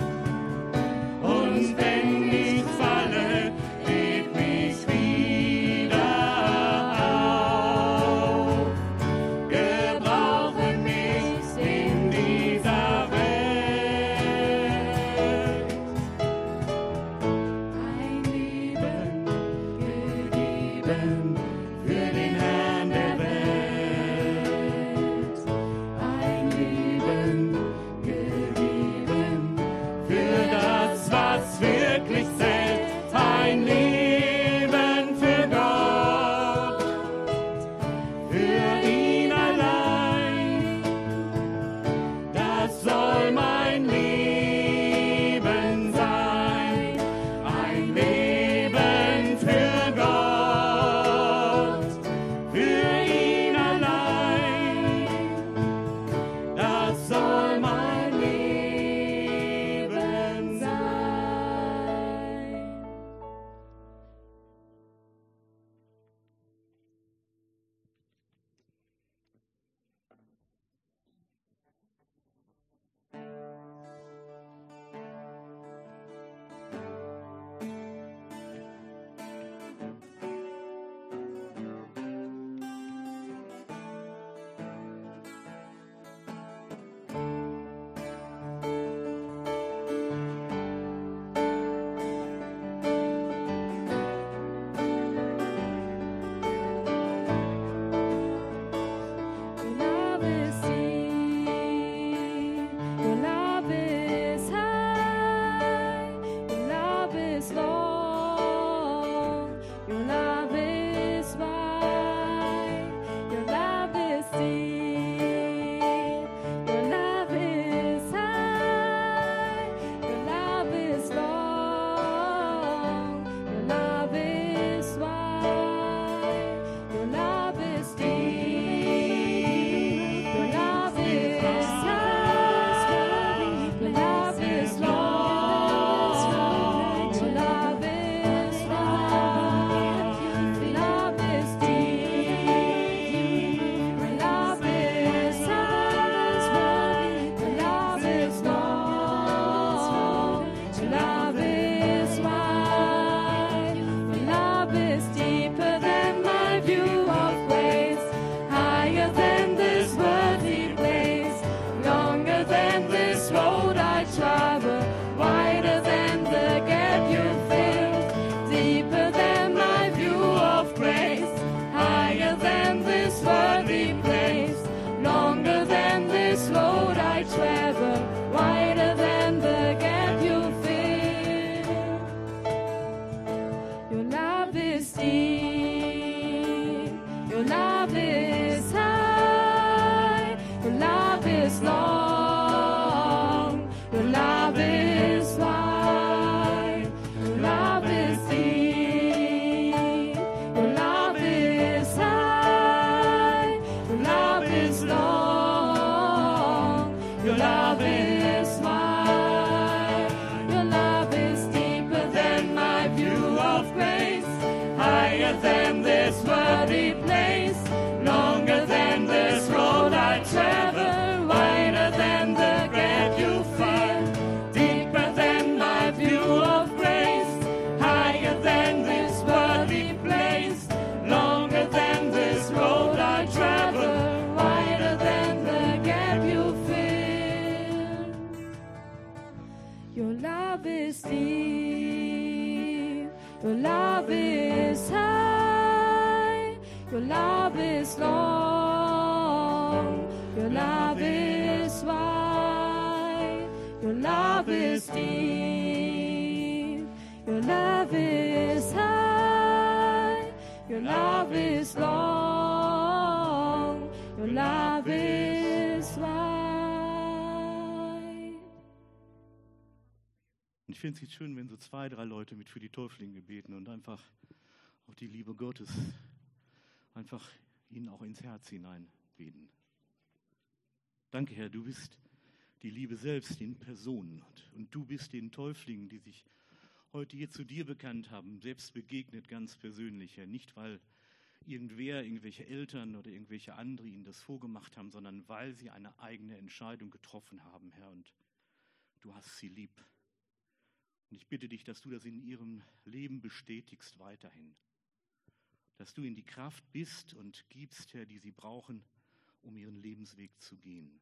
Your love is deep. Your love is high. Your love is long. Your love is wide. Your love is deep. Your love is high. Your love is long. Your love is wide. Ich finde es schön, wenn so zwei, drei Leute mit für die Täuflinge beten und einfach auch die Liebe Gottes einfach ihnen auch ins Herz hinein beten. Danke, Herr, du bist die Liebe selbst in Person und du bist den Täuflingen, die sich heute hier zu dir bekannt haben, selbst begegnet, ganz persönlich, Herr. Nicht, weil irgendwer, irgendwelche Eltern oder irgendwelche andere ihnen das vorgemacht haben, sondern weil sie eine eigene Entscheidung getroffen haben, Herr, und du hast sie lieb. Und ich bitte dich, dass du das in ihrem Leben bestätigst weiterhin. Dass du ihnen die Kraft bist und gibst, Herr, die sie brauchen, um ihren Lebensweg zu gehen.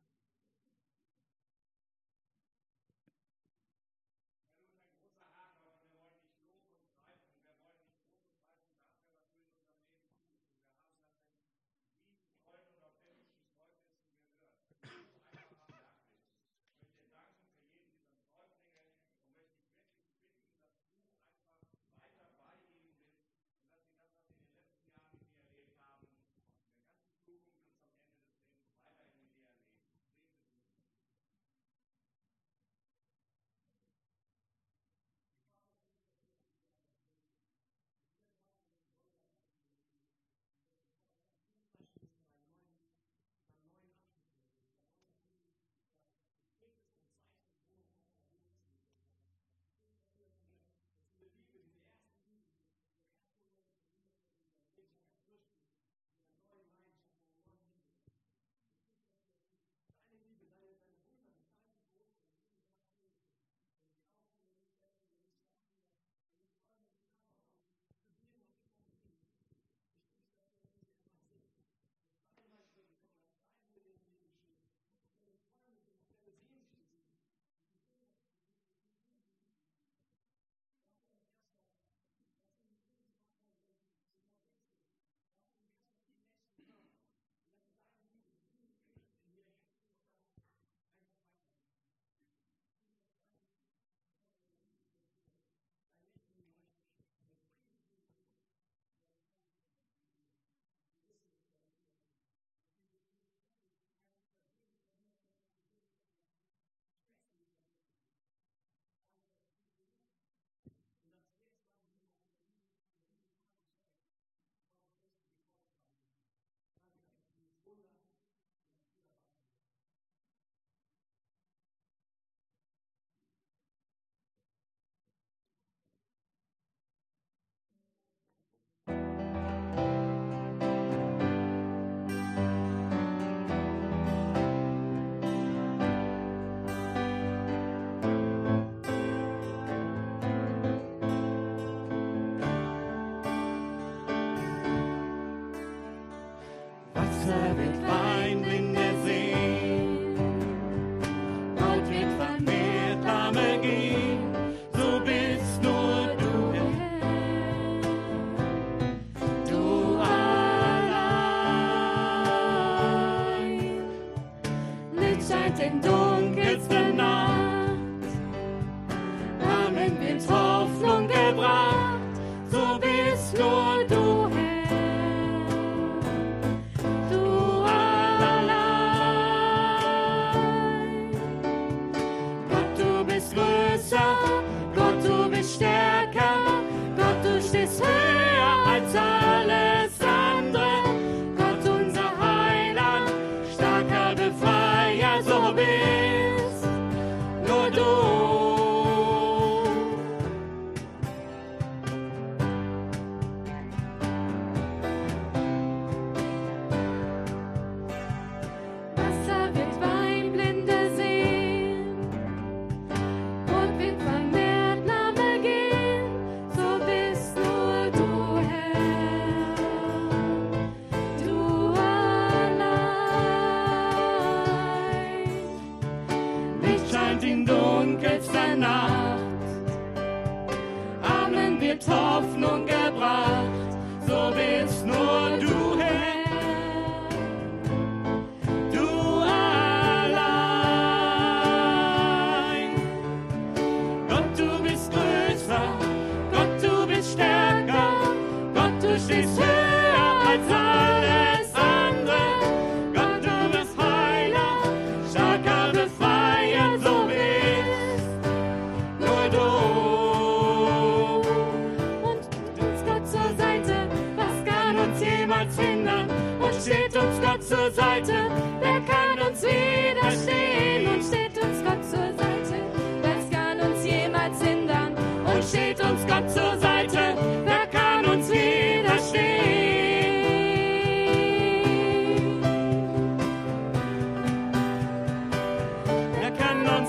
Wasser wird Wein in der See, Gold wird vermehrt, Arme gehen, so bist nur du der Herr, du allein. Licht scheint in dunkelster Nacht, Amen wird Hoffnung gebracht, so bist nur du Herr. Gott, du bist stärker, Gott, du stehst höher als alles andere. Gott, unser Heiland, starker Befreier, so bist nur du. mit Hoffnung gebracht. So bist nur du, Herr. Du allein. Gott, du bist größer. Gott, du bist stärker. Gott, du stehst höher als alles andere. Gott, du bist Heiler, starker Befreier, so bist nur du. Und uns Gott zur Seite, was kann uns jemals hindern? Und steht uns Gott zur Seite, wer kann uns widerstehen? Und steht uns Gott zur Seite, was kann uns jemals hindern? Und steht uns Gott zur Seite, wer kann uns widerstehen? Wer kann uns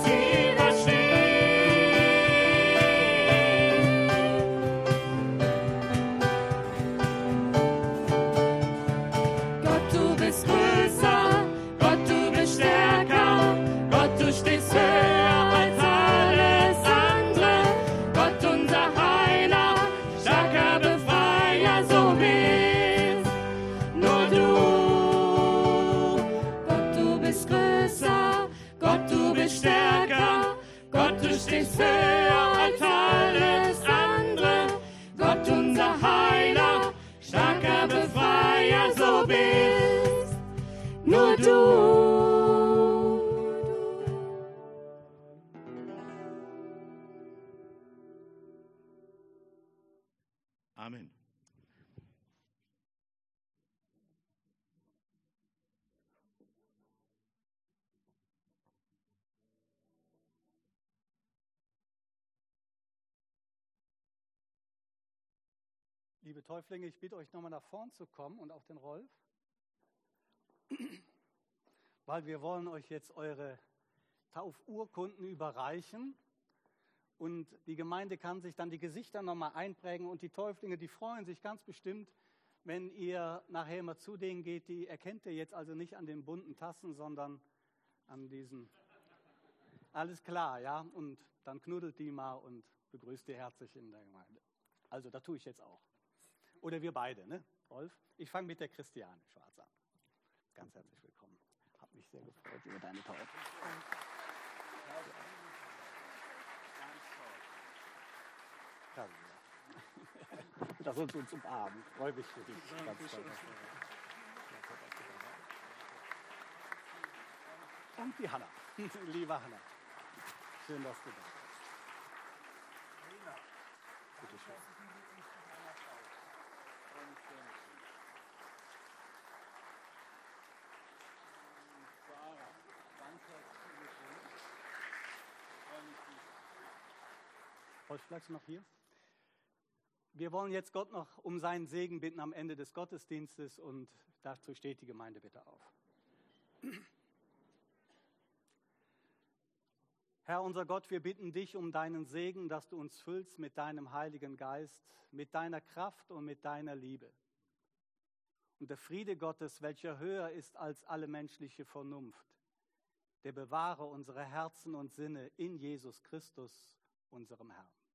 widerstehen? Gott, du bist größer, Gott, du bist stärker, Gott, du stehst höher als alles andere. Gott, unser Heiler, starker Befreier, so bist nur du. Gott, du bist größer, Gott, du bist stärker, Gott, du stehst höher als alles andere. Gott, unser Heiler, starker Befreier, so bist nur du. Amen. Liebe Täuflinge, ich bitte euch nochmal nach vorn zu kommen und auch den Rolf, weil wir wollen euch jetzt eure Taufurkunden überreichen und die Gemeinde kann sich dann die Gesichter nochmal einprägen und die Täuflinge, die freuen sich ganz bestimmt, wenn ihr nachher mal zu denen geht, die erkennt ihr jetzt also nicht an den bunten Tassen, sondern an diesen. Alles klar, ja? Und dann knuddelt die mal und begrüßt die herzlich in der Gemeinde. Also, das tue ich jetzt auch. Oder wir beide, ne, Rolf? Ich fange mit der Christiane Schwarz an. Ganz herzlich willkommen. Hab mich sehr gefreut über deine Taufe. Ja, das uns uns umarmen. Freue mich für dich. Ganz toll. Und die Hanna. Liebe Hanna. Schön, dass du da bist. Bitte schön. Rolf, bleibst du noch hier? Wir wollen jetzt Gott noch um seinen Segen bitten am Ende des Gottesdienstes und dazu steht die Gemeinde bitte auf. Herr, unser Gott, wir bitten dich um deinen Segen, dass du uns füllst mit deinem Heiligen Geist, mit deiner Kraft und mit deiner Liebe. Und der Friede Gottes, welcher höher ist als alle menschliche Vernunft, der bewahre unsere Herzen und Sinne in Jesus Christus, unserem Herrn.